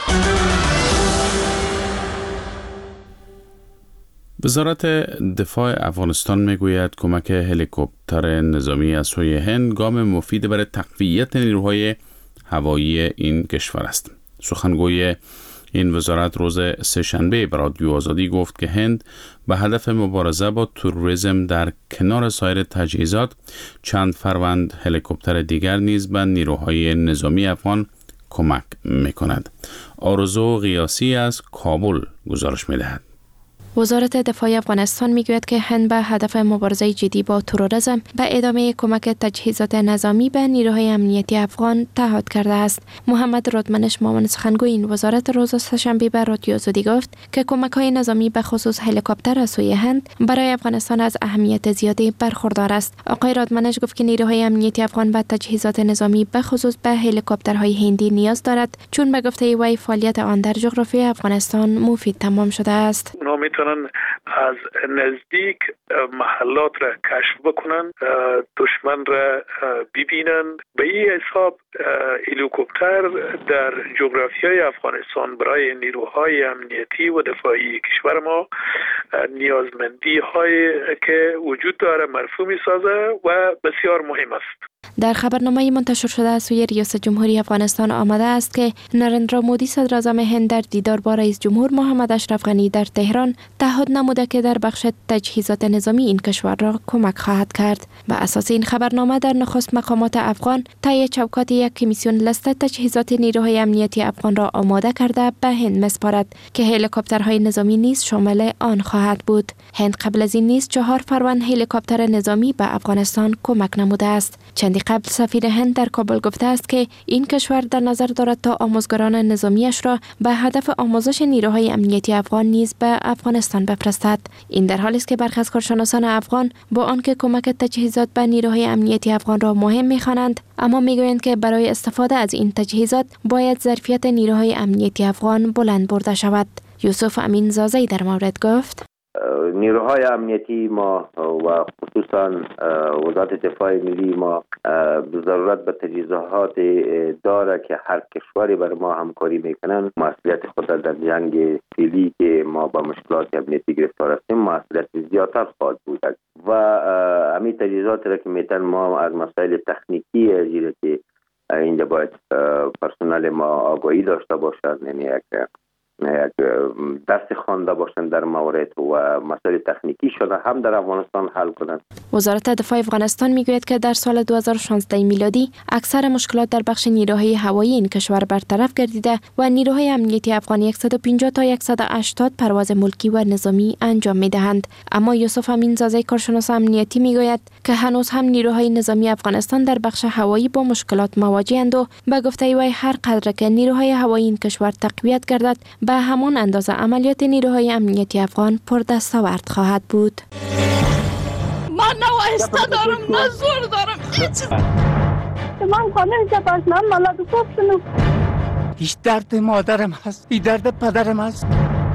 وزارت دفاع افغانستان میگوید کمک هلیکوپتر نظامی از سوی هند گام مفید برای تقویت نیروهای هوایی این کشور است. سخنگوی این وزارت روز سه‌شنبه به رادیو آزادی گفت که هند به هدف مبارزه با تروریسم در کنار سایر تجهیزات چند فروند هلیکوپتر دیگر نیز به نیروهای نظامی افغان کمک میکند. آرزو قیاسی از کابل گزارش میدهد. وزارت دفاع افغانستان میگوید که هند به هدف مبارزه جدی با تروریسم به ادامه کمک تجهیزات نظامی به نیروهای امنیتی افغان تعهد کرده است. محمد رودمنش معاون سخنگوی این وزارت روز سه‌شنبه به رادیو آزادی گفت که کمک‌های نظامی به خصوص هلیکوپتر از سوی هند برای افغانستان از اهمیت زیادی برخوردار است. آقای رودمنش گفت که نیروهای امنیتی افغان به تجهیزات نظامی به خصوص به هلیکوپترهای هندی نیاز دارد، چون به گفته وی فعالیت آن در جغرافی افغانستان مفید تمام شده است. از نزدیک محلات را کشف بکنن، دشمن را ببینن. به این حساب هلیکوپتر در جغرافیای افغانستان برای نیروهای امنیتی و دفاعی کشور ما نیازمندی هایی که وجود داره مرفوع می سازه و بسیار مهم است. در خبرنامه منتشر شده از سوی ریاست جمهوری افغانستان آمده است که نریندرا مودی صدر اعظم هند در دیدار با رئیس جمهور محمد اشرف غنی در تهران تعهد نموده که در بخش تجهیزات نظامی این کشور را کمک خواهد کرد. بر اساس این خبرنامه در نخست مقامات افغان طی چوکات یک کمیسیون لیست تجهیزات نیروهای امنیتی افغان را آماده کرده به هند مسپارد که هلیکوپترهای نظامی نیز شامل آن خواهد بود. هند قبل از این نیز چهار فروند هلیکوپتر نظامی به افغانستان کمک نموده است. چندی قبل سفیر هند در کابل گفته است که این کشور در نظر دارد تا آموزگاران نظامیش را به هدف آموزش نیروهای امنیتی افغان نیز به افغانستان بفرستد. این در حالی است که برخی از کارشناسان افغان با آنکه کمک تجهیزات به نیروهای امنیتی افغان را مهم می‌خوانند، اما میگویند که برای استفاده از این تجهیزات باید ظرفیت نیروهای امنیتی افغان بلند برده شود. یوسف امین زازی در مورد گفت: نیروهای امنیتی ما و خصوصا وزارت دفاع ملی ما ضرورت به تجهیزات داره که هر کشوری بر ما همکاری میکنن. مسئولیت خود در جنگ فعلی که ما با مشکلات امنیتی گرفتار هستیم مسئولیت زیادتر خواهد بود و همین تجهیزات را که میتن ما از مسائل تکنیکی زیره که اینجا باید پرسنل ما آگاهی داشته باشد، یعنی یک یک دست خوانده باشند در موارد و مسائل تکنیکی شده هم در افغانستان حل کنند. وزارت دفاع افغانستان میگوید که در سال دو هزار و شانزده میلادی اکثر مشکلات در بخش نیروهای هوایی این کشور برطرف گردیده و نیروهای امنیتی افغان صد و پنجاه تا صد و هشتاد پرواز ملکی و نظامی انجام میدهند. اما یوسف امینزاده کارشناس امنیتی میگوید که هنوز هم نیروهای نظامی افغانستان در بخش هوایی با مشکلات مواجه‌اند و به گفته وی هر قدر که نیروهای هوایی این کشور تقویت گردد به همان اندازه عملیات نیروهای امنیتی افغان پر دستاورد خواهد بود. من نه وایسته دارم نه زور دارم هیچ. من خانه جباش من مالات کوفتنم. هیچ درد مادرم هست، هیچ درد پدرم هست.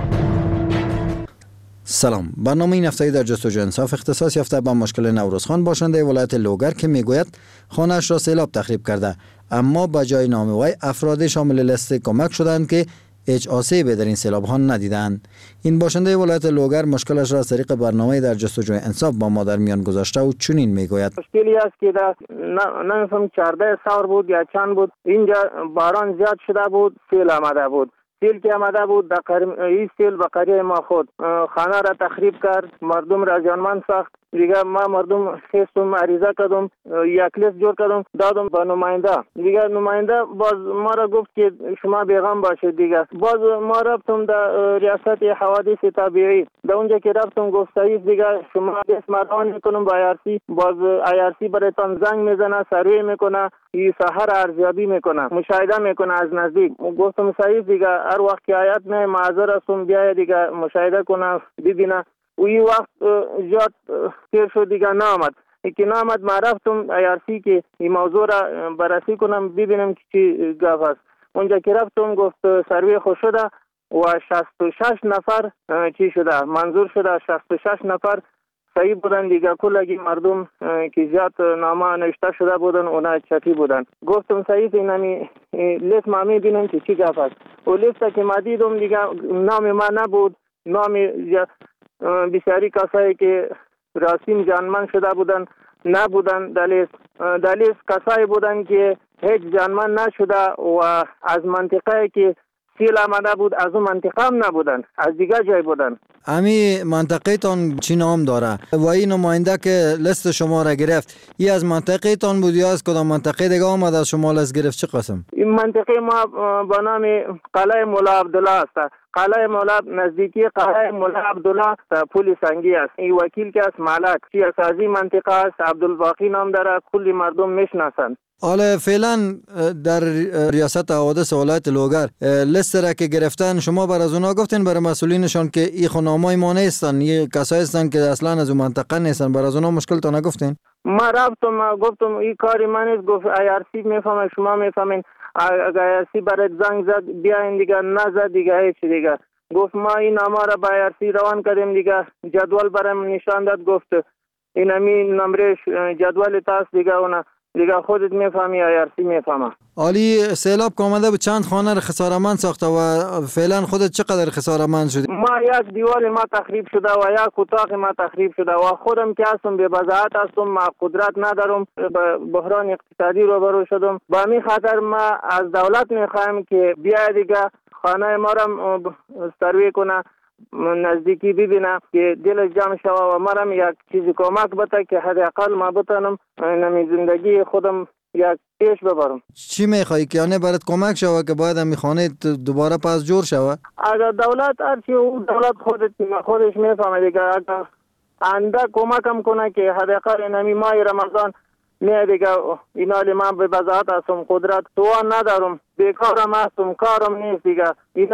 سلام، برنامه این هفته در جستجوی انصاف اختصاص یافته به مشکل نوروزخان باشنده ولایت لوگر که میگوید خانه‌اش را سیلاب تخریب کرده، اما به جای نام وی افراد شامل لیست کمک شدند که هیچ آسیبی در این سیلاب ها ندیدند. این باشنده ولایت لوگر مشکلش را از طریق برنامه در جستجوی انصاف با ما در میان گذاشته و چنین میگوید: مشکلی است که در نمیفهم چهارده سال بود یا چند بود، اینجا باران زیاد شده بود، سیل آمده بود. سیل که آمده بود در این سیل به قریه ما خود خانه را تخریب کرد، مردم را زیانمند ساخت. دیگه ما مردم خستم، عریضه کردم، یک لیست جور کردم دادم به نماینده. دیگه نماینده باز ما را گفت که شما بیغم باشید. دیگه باز ما رفتم در ریاست حوادث طبیعی، در اونجا که رفتم گفت صحیح دیگه شما دست مدان میکنم با آیارسی، باز آیارسی برایتان زنگ میزنه، سروی میکنه، این سحر ارزیابی میکنه، مشاهده میکنه از نزدیک. گفتم صحیح دیگه هر وقت که آیات نه معذر هستم بیا دیگه مشاهده کنه ببینه. و این وقت جات تیر شد دیگه نامد که نامد ما رفتم آیارسی که این موضوع را بررسی کنم ببینم که چی گفت است. اونجا که رفتم گفت سروی خوش شده و شصت و شش نفر چی شده منظور شده، شصت و شش نفر صحیح بودن دیگه. کلگی مردم که زیاد نامه نوشته شده بودن اونا چپی بودن. گفتم صحیح اینمی لیست ما میبینم که چی گفت است. و لیست که ما دیدم دیگه نام ما نبود، نام بسیاری کسایی که راسیم جانمند شده بودن نبودن. دلیل دلیل کسایی بودن که هیچ جانمند نشده و از منطقه که سیل آمده بود از اون منطقه هم نبودن، از دیگه جای بودن. امی منطقه تان چی نام داره و این نماینده که لیست شما را گرفت ای از منطقه تان بود یا از کدام منطقه دیگه آمد از شما لیست گرفت؟ چه قسم؟ این منطقه ما با نام قلعه مولا عبدالله است. قلعه مولا نزدیکی قلعه مولا عبدالله پل سنگی است. این وکیل که است مالک چی از از این منطقه است، عبدالباقی نام داره، کلی مردم میشناسند. حالا فعلا در ریاست حوادث ولایت لوگر لیست را که گرفتن شما بر از اونا گفتین برای مسئولینشان که این خونامای ما نیستن، این کسایی هستن که اصلا از اون منطقه نیستن، بر از اونا مشکل تا نگفتین؟ ما رفتم گفتم این کاری من نیست. گفت آیارسی میفهمه شما میفهمین، اگر آیارسی برای زنگ زد بیاین دیگه، نزد دیگه هیچ دیگه. گفت ما این نامه را با آیارسی روان کردیم دیگه، جدول برام نشان داد گفت این همین نمرش جدول تاست دیگه، اونا دیگه خودت میفهمی آیارسی میفهمه. عالی، سیلاب که آمده بود چند خانه را خسارمند ساخته و فعلا خودت چقدر خسارمند شدی؟ ما یک دیوال ما تخریب شده و یک اتاق ما تخریب شده و خودم که هستم به وضاحت هستم، ما قدرت ندارم، بحران اقتصادی روبرو شدم. با همین خاطر ما از دولت میخوایم که بیا دیگه خانه ما را سروی کنه، نزدیکی ببینم که دلش جمع شوه و مرم یک چیزی کمک بده که حداقل ما بتونم نمی زندگی خودم یک پیش ببرم. چی میخوایی که آنه برات کمک شوه که باید همی خانه دوباره پس جور شوه؟ اگر دولت هرچی او دولت خودت خودش میفهمه دیگه، اگر انده کمکم کنه که حداقل نمی ماه رمضان نه دیگه اینا لی من به وضاحت هستم، قدرت توان ندارم، بیکارم هستم، کارم نیست دیگه. اینا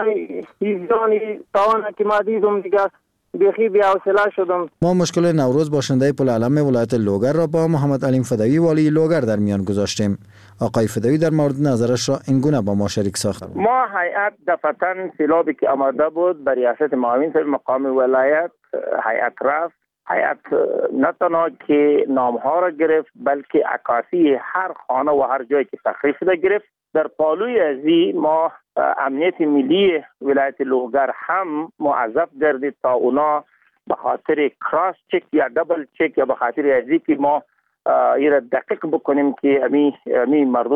ایزانی توان که ما دیدم دیگه بخی بی حوصله شدم. ما مشکل نوروز باشنده پل علم ولایت لوگر را با محمد علیم فدوی والی لوگر در میان گذاشتیم. آقای فدوی در مورد نظرش را این گونه با ما شریک ساخت. ما هیئت دفعتاً سیلابی که آمده بود بر ریاست معاون صاحب مقام ولایت هیئت رفت. هیئت نه تنها که نامها را گرفت بلکه عکاسی هر خانه و هر جایی که تخریب شده گرفت. در پالوی ازی ما امنیت ملی ولایت لوگر هم موظف گردید تا اونا به خاطر کراس چک یا دبل چک یا به خاطر ازی که ما این را دقیق بکنیم که امی, امی مردم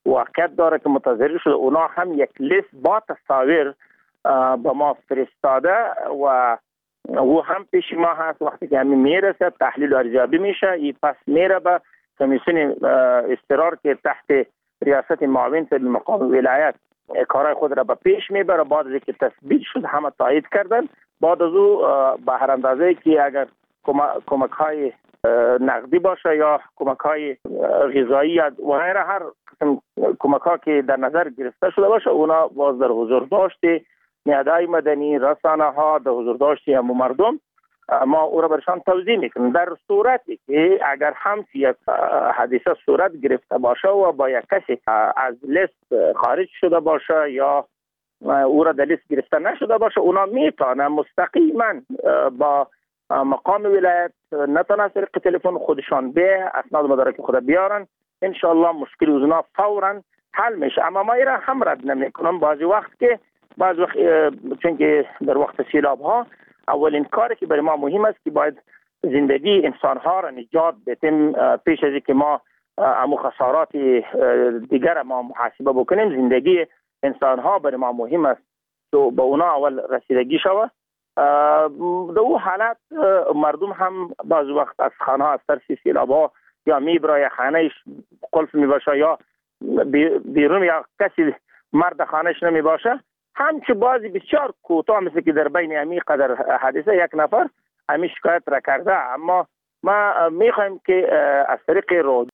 واقعیت داره که متضرر شده، اونا هم یک لیست با تصاویر به ما فرستاده و او هم پیش ما هست. وقتی که همین میرسه تحلیل ارزیابی میشه، این پس میره به کمیسیون استقرار که تحت ریاست معاون صاحب مقام ولایت کارهای خود را به پیش میبره. بعد از اینکه تثبیت شد همه تایید کردن، بعد از او به هر اندازه که اگر کمک های نقدی باشه یا کمک های غذایی و غیره، هر قسم کمک ها که در نظر گرفته شده باشه، اونا باز در حضور داشته نیادهای مدنی، رسانه ها، در حضور داشته هم مردم ما او را برشان توضیح میکنیم. در صورتی که اگر هم یک حادثه صورت گرفته باشه و با یک کسی از لیست خارج شده باشه یا او را در لیست گرفته نشده باشه، اونا میتونه مستقیما با مقام ولایت نتونه از طریق تلفن خودشان به اسناد مدارک خود بیارن، انشالله مشکل اونا فورا حل میشه. اما ما ایرا هم رد نمیکنم. بعضی وقت که بعض وقت چون که در وقت سیلاب ها اولین کاری که برای ما مهم است که باید زندگی انسان ها را نجات بدیم پیش از اینکه ما امو خسارات دیگر ما محاسبه بکنیم. زندگی انسان ها برای ما مهم است تو به اونا اول رسیدگی شود. در او حالت مردم هم بعض وقت از خانه ها از ترس سیلاب ها یا میبرای خانهش قلف میباشه یا بیرون یا کسی مرد خانهش نمی باشه، همچه بازی بسیار کوتاه مثل که در بین امی قدر حادثه یک نفر امی شکایت را کرده. اما ما میخوایم که از طریق رو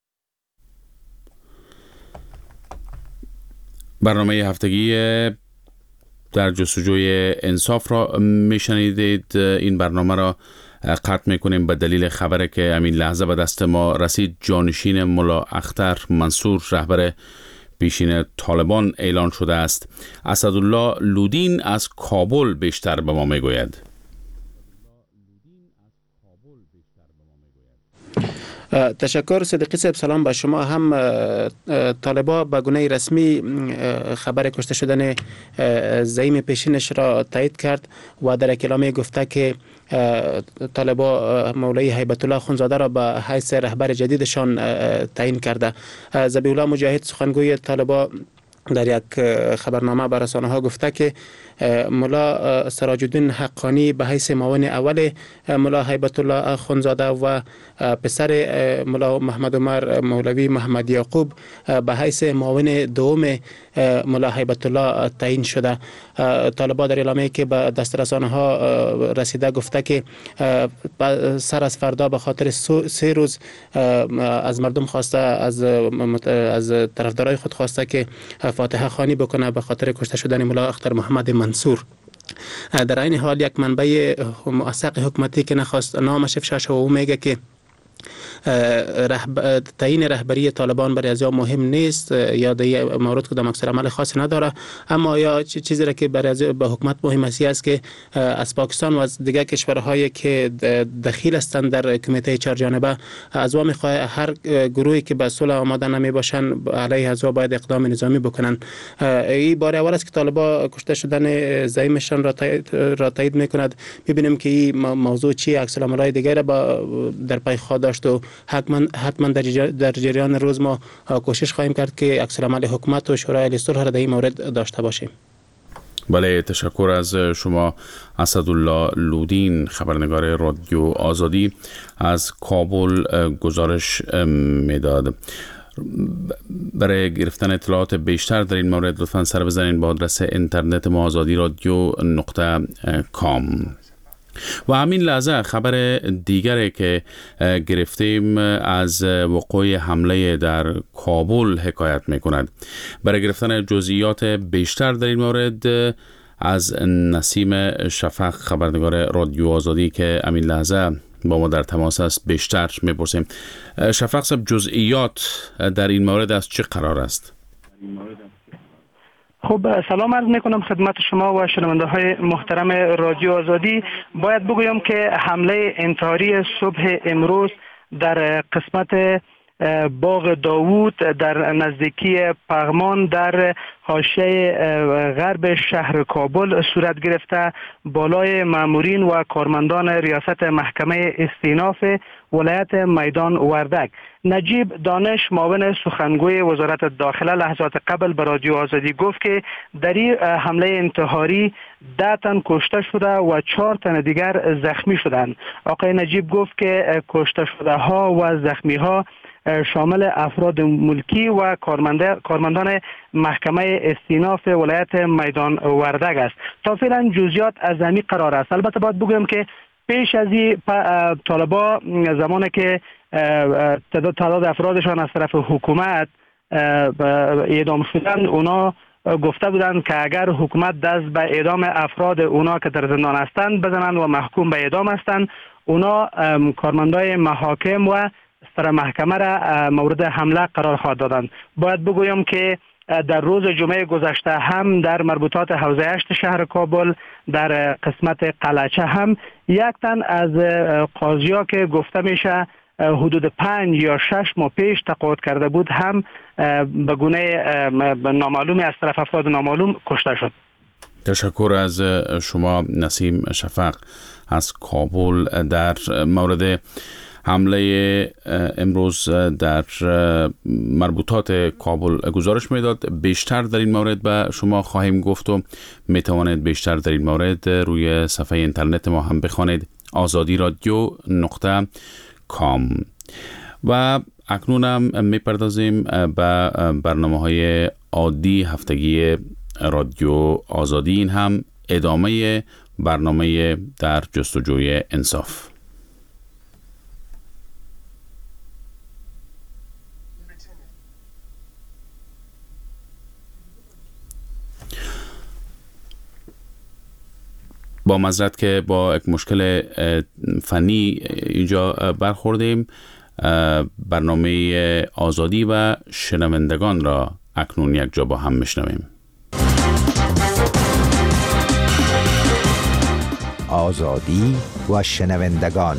برنامه هفتگی در جستجوی انصاف را میشنیدید. این برنامه را قطع میکنیم به دلیل خبری که همین لحظه به دست ما رسید. جانشین ملا اختر منصور رهبر پیشین طالبان اعلان شده است. اسدالله لودین از کابل بیشتر به ما میگوید. تشکر صدیقی صاحب. سلام به شما. هم طالبا به گونه رسمی خبر کشته شدن زعیم پیشینش را تایید کرد و در کلامه گفته که طالبا مولوی هیبت الله خونزاده را به حیث رهبر جدیدشان تعیین کرده. ذبیح الله مجاهد سخنگوی طالبا در یک خبرنامه به رسانه ها گفته که ملا سراج الدین حقانی به حیث معاون اول ملا هیبت الله خونزاده و پسر ملا محمد عمر مولوی محمد یعقوب به حیث معاون دوم ملا هیبت الله تعیین شده. طالبان در اعلامیه‌ای که به دست رسانه ها رسیده گفته که سر از فردا به خاطر سه روز از مردم خواسته، از از طرفدارای خود خواسته که فاتحه خوانی بکنه به خاطر کشته شدن ملا اختر محمد منصور. در این حال یک منبع موثق حکومتی که نخواست نامش افشا شود او میگه که رهب... تعیین رهبری طالبان برای از مهم نیست یا در مورد کدام اکثر عمل خاصی نداره، اما یا چیزی را که برای به حکومت مهم است که از پاکستان و از دیگر کشورهایی که دخیل هستند در کمیته چهار جانبه از وام میخواه هر گروهی که به صلح آماده نمی باشند علیه از باید اقدام نظامی بکنن. این بار اول است که طالبان کشته شدن زعیمشان را تایید را تایید میکند. میبینیم که این موضوع چی عکس العمل‌های دیگر با در پای خود داشت و حتما حتما در در جریان روز ما کوشش خواهیم کرد که عکس العمل حکومت و شورای اهل صلح را در این مورد داشته باشیم. بله، تشکر از شما اسدالله لودین، خبرنگار رادیو آزادی از کابل گزارش میداد. برای گرفتن اطلاعات بیشتر در این مورد لطفاً سر بزنید به آدرس اینترنت ما آزادی رادیو نقطه کام. و همین لحظه خبر دیگری که گرفتیم از وقوع حمله در کابل حکایت می کند. برای گرفتن جزئیات بیشتر در این مورد از نسیم شفق، خبرنگار رادیو آزادی که همین لحظه با ما در تماس است، بیشتر میپرسیم. شفق صاحب، جزئیات در این مورد از چه قرار است؟ خب سلام عرض میکنم خدمت شما و شنونده های محترم رادیو آزادی. باید بگویم که حمله انتحاری صبح امروز در قسمت باغ داوود در نزدیکی پغمان در حاشیه غرب شهر کابل صورت گرفته. بالای مامورین و کارمندان ریاست محکمه استیناف ولایت میدان وردک. نجیب دانش معاون سخنگوی وزارت داخله لحظات قبل به رادیو آزادی گفت که در این حمله انتحاری ده تن کشته شده و چهار تن دیگر زخمی شدند. آقای نجیب گفت که کشته شده ها و زخمی ها شامل افراد ملکی و کارمندان محکمه استیناف ولایت میدان وردک است. تا فعلا جزئیات از همین قرار است. البته باید بگویم که پیش از این طالبا زمانی که تعداد افرادشان از طرف حکومت اعدام شدند، اونا گفته بودند که اگر حکومت دست به اعدام افراد اونا که در زندان هستند بزنند و محکوم به اعدام هستند، اونا کارمندای محاکم و سر محکمه را مورد حمله قرار خواهد دادند. باید بگویم که در روز جمعه گذشته هم در مربوطات حوزه هشت شهر کابل در قسمت قلعچه هم یک تن از قاضیا که گفته میشه حدود پنج یا شش ماه پیش تقاعد کرده بود هم به گونه نامعلومی از طرف افراد نامعلوم کشته شد. تشکر از شما نسیم شفق از کابل. در مورد حمله امروز در مربوطات کابل گزارش میداد. بیشتر در این مورد به شما خواهیم گفت و می توانید بیشتر در این مورد روی صفحه اینترنت ما هم بخوانید آزادی رادیو نقطه کام. و اکنون هم می پردازیم به برنامه های عادی هفتگی رادیو آزادی. این هم ادامه برنامه در جستجوی انصاف. با معذرت که با یک مشکل فنی اینجا برخوردیم. برنامه آزادی و شنوندگان را اکنون یک جا با هم میشنویم. آزادی و شنوندگان.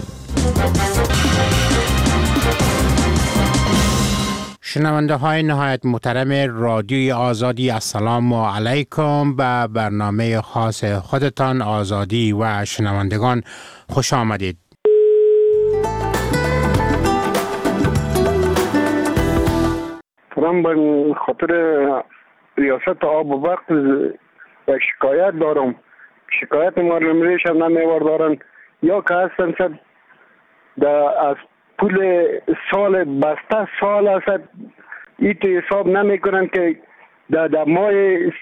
شنونده های نهایت محترم رادیوی آزادی، السلام علیکم. به برنامه خاص خودتان آزادی و شنوندگان خوش آمدید. من به خاطر ریاست آب و برق شکایت دارم. شکایت ما رو نمیشه هم نمیوار دارن یا که هستن صد از پول سال بسته سال هست ای تو حساب نمی کنن که در دا ماه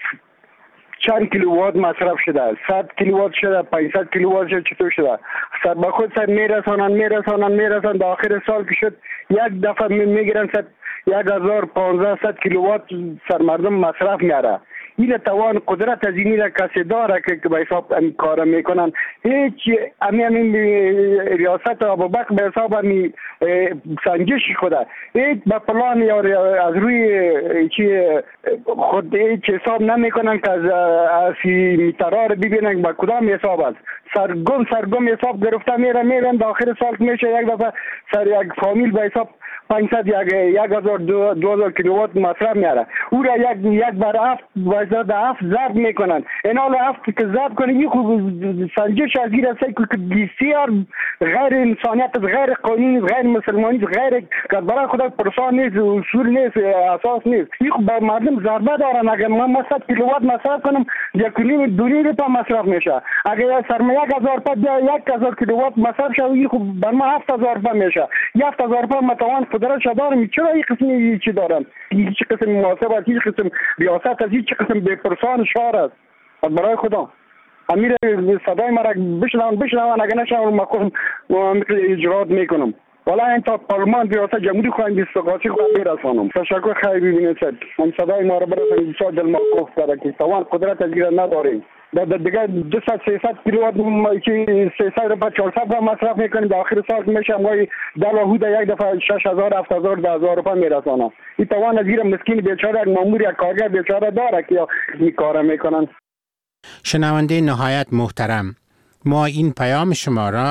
چند کیلووات مصرف شده، صد کیلووات شده، پانصد کیلووات شده، چطور شده؟ صد با خود صد میرسانن میرسانن میرسانن در آخر سال که شد یک دفعه میگیرن صد یک هزار پانزده صد کیلووات سر مردم مصرف میاره. این توان قدرت از اینی را کسی داره که به حساب این کار میکنن. هیچ امی همین ریاست آب و برق به حساب همی سنجش خوده هیچ به پلان یا از روی چی خود هیچ حساب نمیکنن که از میترا رو ببینن به کدام حساب است. سرگم سرگم حساب گرفته میرن میرن داخل سال میشه یک دفعه سر یک فامیل به حساب پانصد یک یک هزار دو هزار کیلووات مصرف میاره. او را یک یک بر هفت وجد هفت ضرب میکنن. این حال هفت که ضرب کنه این خوب سنجش از این است که بسیار غیر انسانیت، غیر قانونی، غیر مسلمانی، غیر که برای خدا پرسان نیست، اصول نیست، اساس نیست. این خوب بر مردم ضربه دارن. اگر من صد کیلووات مصرف کنم یک نیم دو نیم تا مصرف میشه. اگر سرما یک هزار پا یک هزار کیلووات مصرف شه این خوب بر ما هفت هزار پا میشه. هفت هزار پا متوان قدرت دارم. چرا این قسمی چی دارن؟ هیچ قسم محاسبات، هیچ قسم ریاست از هیچ قسم به پرسان شهر است. برای خدا امیر صدای مرا بشنون بشنون اگر نشون مقام اجرات میکنم. والا این تا پارلمان ریاست جمهوری خواهیم بیستقاسی خواهیم برسانم. تشکر خیلی ببینید من صدای ما را برسانم بسیار دل موقف داره که توان قدرت از این نداریم. در دیگه دویست سیصد کیلووات که سیصد و چهارصد را مصرف میکنیم در آخر سال میشه مای در حدود یک دفعه شش هزار هفت هزار ده هزار روپیه میرسانه. این توان از این مسکین بیچاره مامور یا کارگر بیچاره داره که این کارا میکنن. شنونده نهایت محترم، ما این پیام شما را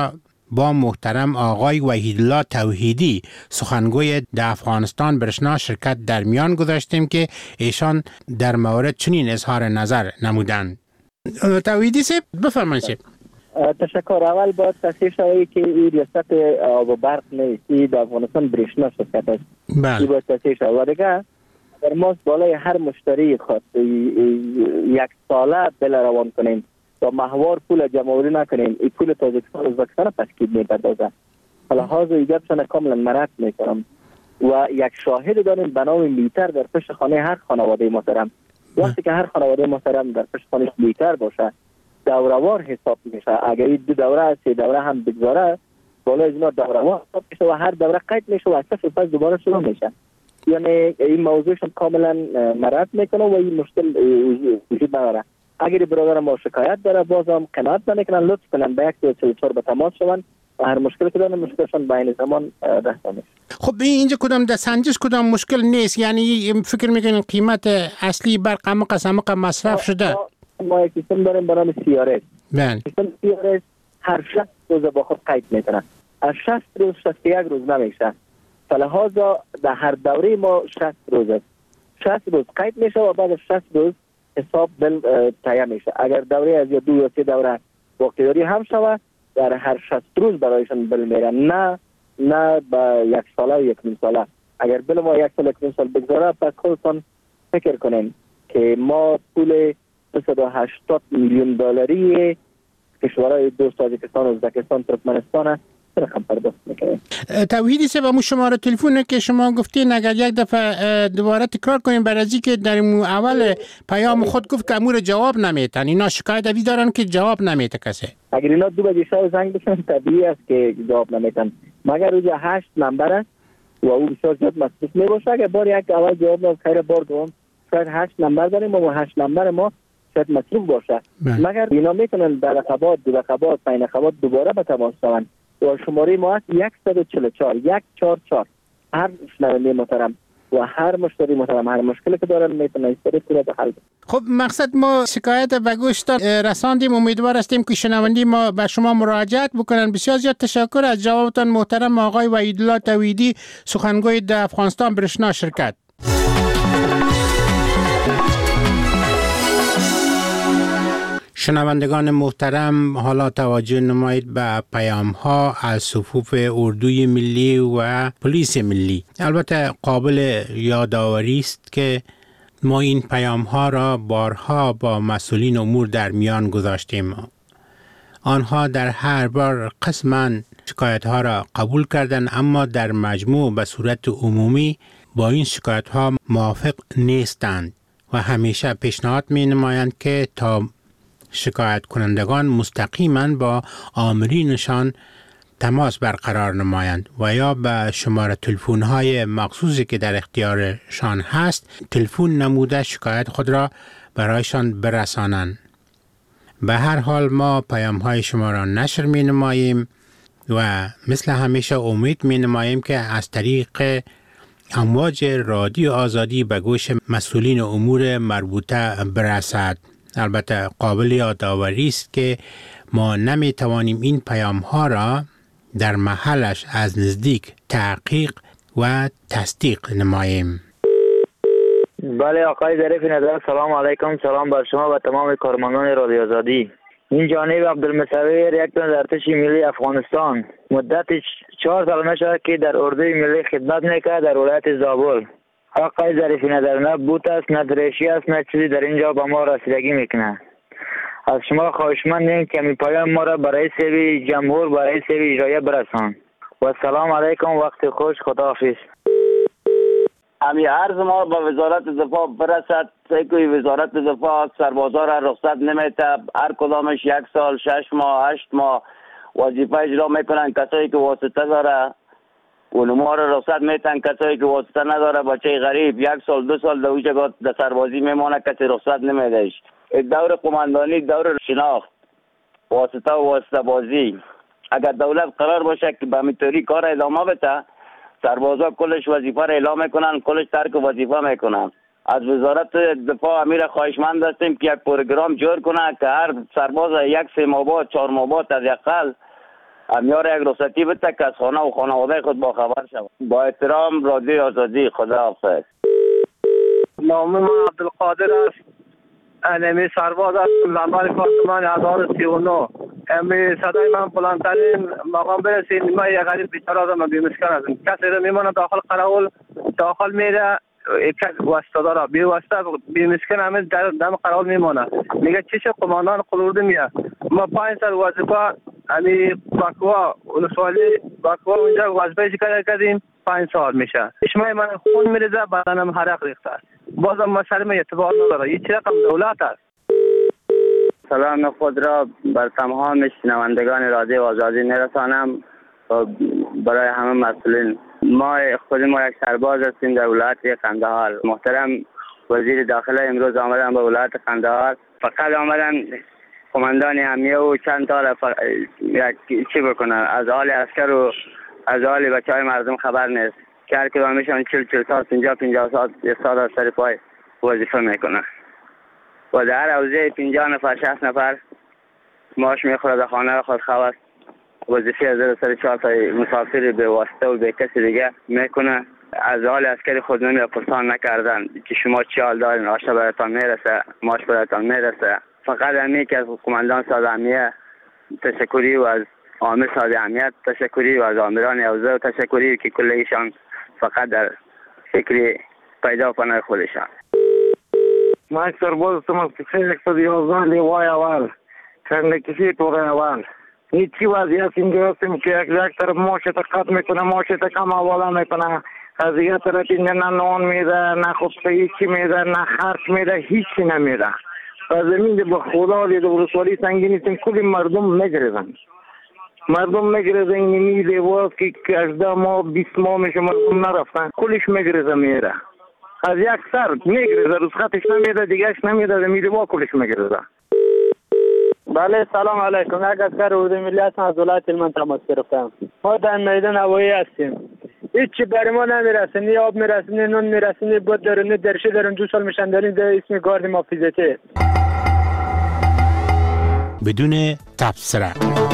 با محترم آقای وحیدالله توحیدی سخنگوی در افغانستان برشنا شرکت در میان گذاشتیم که ایشان در مورد چنین اظهار نظر نمودند. توحیدی صاحب بفرمایید. تشکر. اول باید تصحیح شود که این ریاست آب و برق نیست، این در افغانستان برشنا شرکت است. بله. این باید تصحیح شود. و دیگه در ما بالای هر مشتری خود یک ساله بل روان کنیم و ماهوار پول جمعوری نکنیم، این پول تاجیکستان و ازبکستان پسکید میپردازه. حالا حاضر ایجابشان کاملا مرد میکنم و یک شاهد داریم به نام میتر در پشت خانه هر خانواده محترم. وقتی که هر خانواده محترم در پشت خانه میتر باشه دوره‌وار حساب میشه. اگر این دو دوره سه دوره هم بگذاره بالا از اینا دوره‌وار حساب میشه و هر دوره قید میشه و از صفر پس دوباره شروع میشه. یعنی این موضوعشون کاملا مرد میکنه و این مشکل وجود نداره. اگر برادر ما شکایت داره بازم قناعت نمیکنن، لطف کنن به یک دو سه چهار به تماس شون و هر مشکلی که دارن مشکلشون بین زمان رسا میشه. خب اینجا کدام در سنجش کدام مشکل نیست، یعنی فکر میکنین قیمت اصلی برق عمق از عمق مصرف شده؟ ما یک سیستم داریم به نام سی آر اس. بله. سیستم سی آر اس هر شصت روز با خود قید میکنه. هر شصت روز شصت و یک روز نمیشه. فلهذا در هر دوره ما شصت روز است. شصت روز قید میشه و بعد از شصت روز حساب بل تعیین میشه. اگر دوره از یا دو یا سه دوره وقتداری هم شود در هر شصت روز برایشان بل میره، نه نه با یک ساله و یک نیم ساله. اگر بل ما یک سال یک نیم سال بگذاره پس خودتان فکر کنین که ما پول دویست و هشتاد میلیون دلاری کشورهای دوست تاجیکستان و ازبکستان ترکمنستان رقم پرداخت میکنیم. توحیدی صاحب همون شماره تلفن که شما گفتین اگر یک دفعه دوباره تکرار کنیم برای از که در اول پیام خود گفت که امور جواب نمیتن، اینا شکایت اوی دارن که جواب نمیته کسی. اگر اینا دو بجه شب زنگ بشن طبیعی است که جواب نمیتن، مگر روز هشت نمبر است و او بسیار زیاد مصروف میباشه. اگر بار یک اول جواب نمیده خیر بار دوم شاید هشت نمبر داریم و هشت نمبر ما شاید مصروف باشه. مگر اینا میتونن در رقبات دو رقبات پنج رقبات دوباره به تماس شوند و شماره ما است صد و چهل و چهار یک چهار چهار. هر شنونده محترم و هر مشتری محترم هر مشکلی که دارن میتونه استفاده کنه به حل. خب مقصد ما شکایت به گوش رساندیم، امیدوار هستیم که شنوندی ما به شما مراجعت بکنن. بسیار زیاد تشکر از جوابتان محترم آقای وحیدالله توحیدی سخنگوی در افغانستان برشنا شرکت. شنوندگان محترم، حالا توجه نمایید به پیام ها از صفوف اردوی ملی و پلیس ملی. البته قابل یادآوری است که ما این پیام ها را بارها با مسئولین امور در میان گذاشتیم. آنها در هر بار قسماً شکایت ها را قبول کردند، اما در مجموع به صورت عمومی با این شکایت ها موافق نیستند و همیشه پیشنهاد می نمایند که تا شکایت کنندگان مستقیما با آمرینشان تماس برقرار نمایند و یا به شماره تلفن های مخصوصی که در اختیارشان هست تلفن نموده شکایت خود را برایشان برسانند. به هر حال ما پیام های شما را نشر می نماییم و مثل همیشه امید می نماییم که از طریق امواج رادیو آزادی به گوش مسئولین امور مربوطه برسد. البته قابل یادآوری است که ما نمی توانیم این پیام ها را در محلش از نزدیک تحقیق و تصدیق نماییم. بله آقای ظریف نظر، سلام علیکم. سلام بر شما و تمام کارمندان رادیو آزادی. این جانب عبدالمصور، یک تن ارتش ملی افغانستان. مدت چهار سال میشه که در اردوی ملی خدمت میکرد در ولایت زابل. آقای ظریف نظر، نه بوت است نه دریشی است نه چیزی در اینجا با ما رسیدگی میکنه. از شما خواهشمندیم که می پایان ما را برای سوی جمهور برای سوی اجرایه برسان. و سلام علیکم، وقت خوش، خداحافظ. امی عرض ما با وزارت دفاع برسد که وزارت دفاع سربازا را رخصت نمیده، هر کدامش یک سال شش ماه هشت ماه وظیفه اجرا میکنن. کسایی که واسطه داره اونما را رخصت میتن، کسایی که واسطه نداره بچه غریب یک سال دو سال در جگه در سربازی میمونه، کسی رخصت نمیدهش. دور قماندانی دور شناخت واسطه و واسطه بازی. اگر دولت قرار باشه که به میتوری کار ادامه بده، سربازا کلش وظیفه را اعلام میکنن، کلش ترک وظیفه میکنن. از وزارت دفاع امیر خواهشمند هستیم که یک پروگرام جور کنه که هر سرباز یک سه ماه بعد چهار ماه بعد از اقل امیار یک رخصتی بده که از خانه و خانواده خود با خبر شود. با احترام رادیو آزادی. خدا حافظ. نام من عبدالقادر است. انمی سرباز است. لمبر پاسمان هزار و سی و نو. امی صدای من بلندترین مقام برسید. ما یک غریب بیچاره آدم بیمسکن هستم. کسی رو میمونه داخل قراول داخل میره یک واسطه را بی واسطه بیمسکن همه در دم قراول میمونه. میگه چیشه قماندان قلورده میاد. ما پنج سال وظیفه امی باکوا ولسوالی باکوا اونجا وظیفه کار کردیم. پنج سال میشه. چشمای من خون میریزه بدنم حرق ریخته است. بازم مسئله من اعتبار نداره. این چه رقم دولت است؟ سلام خود را بر تمام شنوندگان رادیو آزادی میرسانم و برای همه مسئولین. ما خود ما یک سرباز هستیم در ولایت قندهار. محترم وزیر داخله امروز آمدن به ولایت قندهار. فقط آمدن قماندان امنیه و چند تا را فق... چی بکنن. از حال عسکر و از حال بچه های مردم خبر نیست. که هر کدام میشن چل چل سال پنجاه پنجاه سال یک سال از سر پای وظیفه میکنن. و در حوزه پنجاه نفر شصت نفر ماش میخوره در خانه خود خواست وظیفه از سر چهار تا مسافر به واسطه و به کسی دیگه میکنه. از حال عسکری خود نمی پرسان نکردن که شما چی حال دارین، آشتا برایتان میرسه، ماش برایتان میرسه. فقط همی که از قماندان ساز امنیه تشکری و از عامل ساز امنیت تشکری و از عاملان حوزه و تشکری که کلیشان فقط در فکری پیدا کنه خودشان. من سرباز هستم از کسی یک سد یازده لیوای اول کندکشی توره اول. هیچی وضعیت اینجا هستیم که یک یک طرف ماشت قط میکنه، ماشت کم حواله میکنه، از یک طرف اینجا نه نان میده، نه خودسه هیچی میده، نه خرچ میده، هیچی نمیده. و زمین به خدا دید و رسوالی سنگینیتیم کلی مردم میگریزن. مردم میگریزن اینمی لیواز که هجده ماه بیست ماه میشه مردم نرفتن کلیش میگریزه میره. از یک سر میگریزه رسختش نمیده دیگهش نمیده زمین لیواز کلیش میگریزه. بله سلام علیکم. یک اسکر اردوی ملی هستم از ولایت هلمند تماس گرفتم. ما در میدان هوایی هستیم. هیچی برای ما نمیرسه، نی آب میرسه، نی نون میرسه، نی بود داریم، نی درشی داریم. دو سال میشن داریم در اسم گارد محافظتی. بدون تبصره.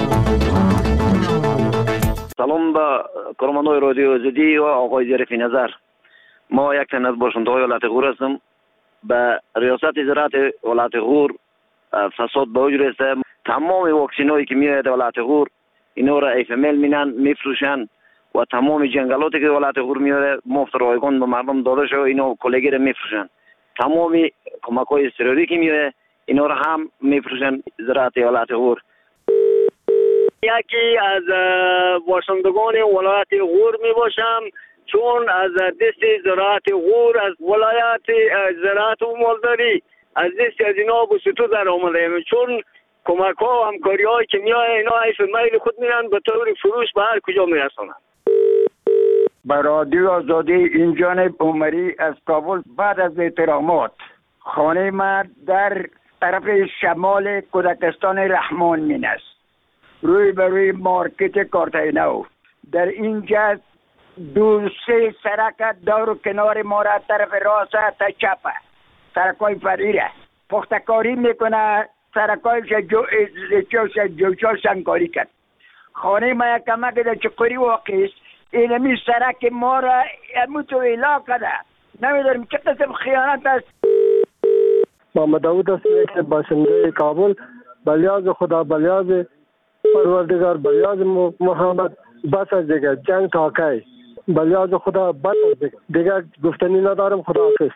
سلام به کارمندان رادیو آزادی و آقای ظریفی نظر. ما یک تن از باشنده‌های ولایت غور هستم. به ریاست زراعت ولایت غور فساد به وجود رسیده. تمام واکسینایی که میاد ولایت غور اینا را ایفمل مینن میفروشن و تمام جنگلاتی که ولایت غور میاره مفت رایگان به مردم داده شده اینا کلگی را میفروشن. تمام کمک‌های اضطراری که میاره اینا را هم میفروشن زراعت ولایت غور. یکی از باشندگان ولایت غور می باشم چون از دست زراعت غور از ولایت زراعت و مالداری از دست از اینا به سطو در آمده ایم چون کمک ها و همکاری هایی که میای اینا حیف میل خود میرن به طور فروش به هر کجا میرسونن. با رادیو آزادی این جانب عمری از کابل. بعد از احترامات خانه من در طرف شمال کودکستان رحمان مین است، روی به روی مارکت کارتینو. در اینجا دو سه سرک دور و کنار ما را طرف راست تا چپه سرکای فریره پختکاری میکنه، سرکای جو جو سنگاری کرد. خانه ما یک کمک در چقوری واقع است. اینمی سرک ما را اموتو ایلا کرده. نمیداریم چه قسم خیانت است. محمد داود است که باشنده کابل. بلیاز خدا، بلیاز پروردگار، بلیاز محمد. بس از دیگه جنگ تاکی بلیاز خدا بس از دیگه دیگه گفتنی ندارم. خدا حافظ.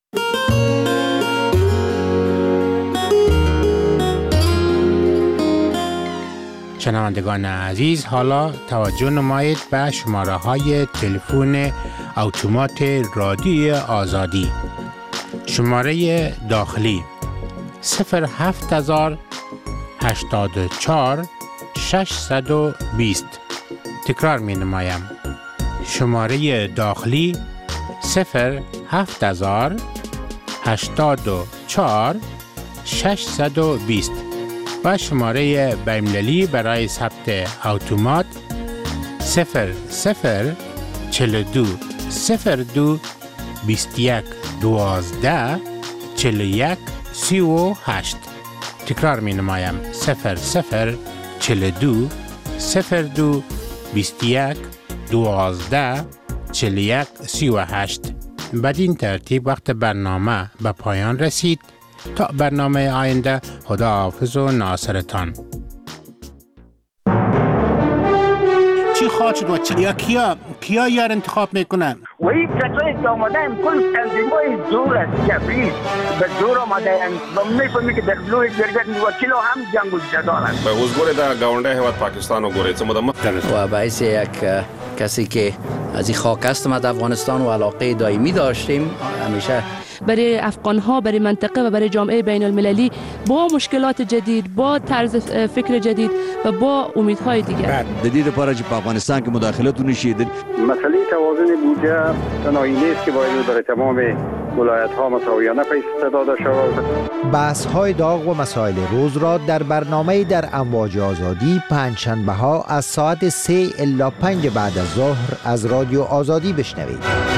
شنوندگان عزیز، حالا توجه نمایید به شماره های تلفن اتومات رادیو آزادی. شماره داخلی صفر هفت هزار هشتاد و چهار ششصد و بیست. تکرار می نمایم. شماره داخلی صفر هفت هزار هشتاد و چهار ششصد و بیست و شماره بین‌المللی برای ثبت اتومات صفر صفر چهل و دو صفر دو بیست و یک دوازده چهل و یک سی و هشت. تکرار می نمایم. صفر صفر چهل و دو صفر دو بیست و یک دوازده چهل و یک سی و هشت. بدین ترتیب وقت برنامه به پایان رسید. تا برنامه آینده، خداحافظ و ناصرتان. چی خواهد شد و چی؟ یا کیا کیا یار انتخاب میکنن؟ و این کسایی که آمده هم کل تنظیمای زور است، کفری به زور آمده هم و میفهمی که در بلوی گرگت وکیل هم جنگ و جدال است. به وزگوری در گاونده هیواد پاکستان و گوری چمو دمه و باعث یک کسی که از این خاک هستم از افغانستان و علاقه دائمی داشتیم همیشه برای افغان‌ها، برای منطقه و برای جامعه بین المللی با مشکلات جدید، با طرز فکر جدید و با امیدهای دیگر. جدید پاره چې په افغانستان کې مداخلت ونشي. مسئله توازن بودجه تنهایی نیست که باید برای تمام ولایت ها مساویانه پیش داده شود. بحث های داغ و مسائل روز را در برنامه در امواج آزادی پنجشنبه ها از ساعت سه الی پنج بعد از ظهر از رادیو آزادی بشنوید.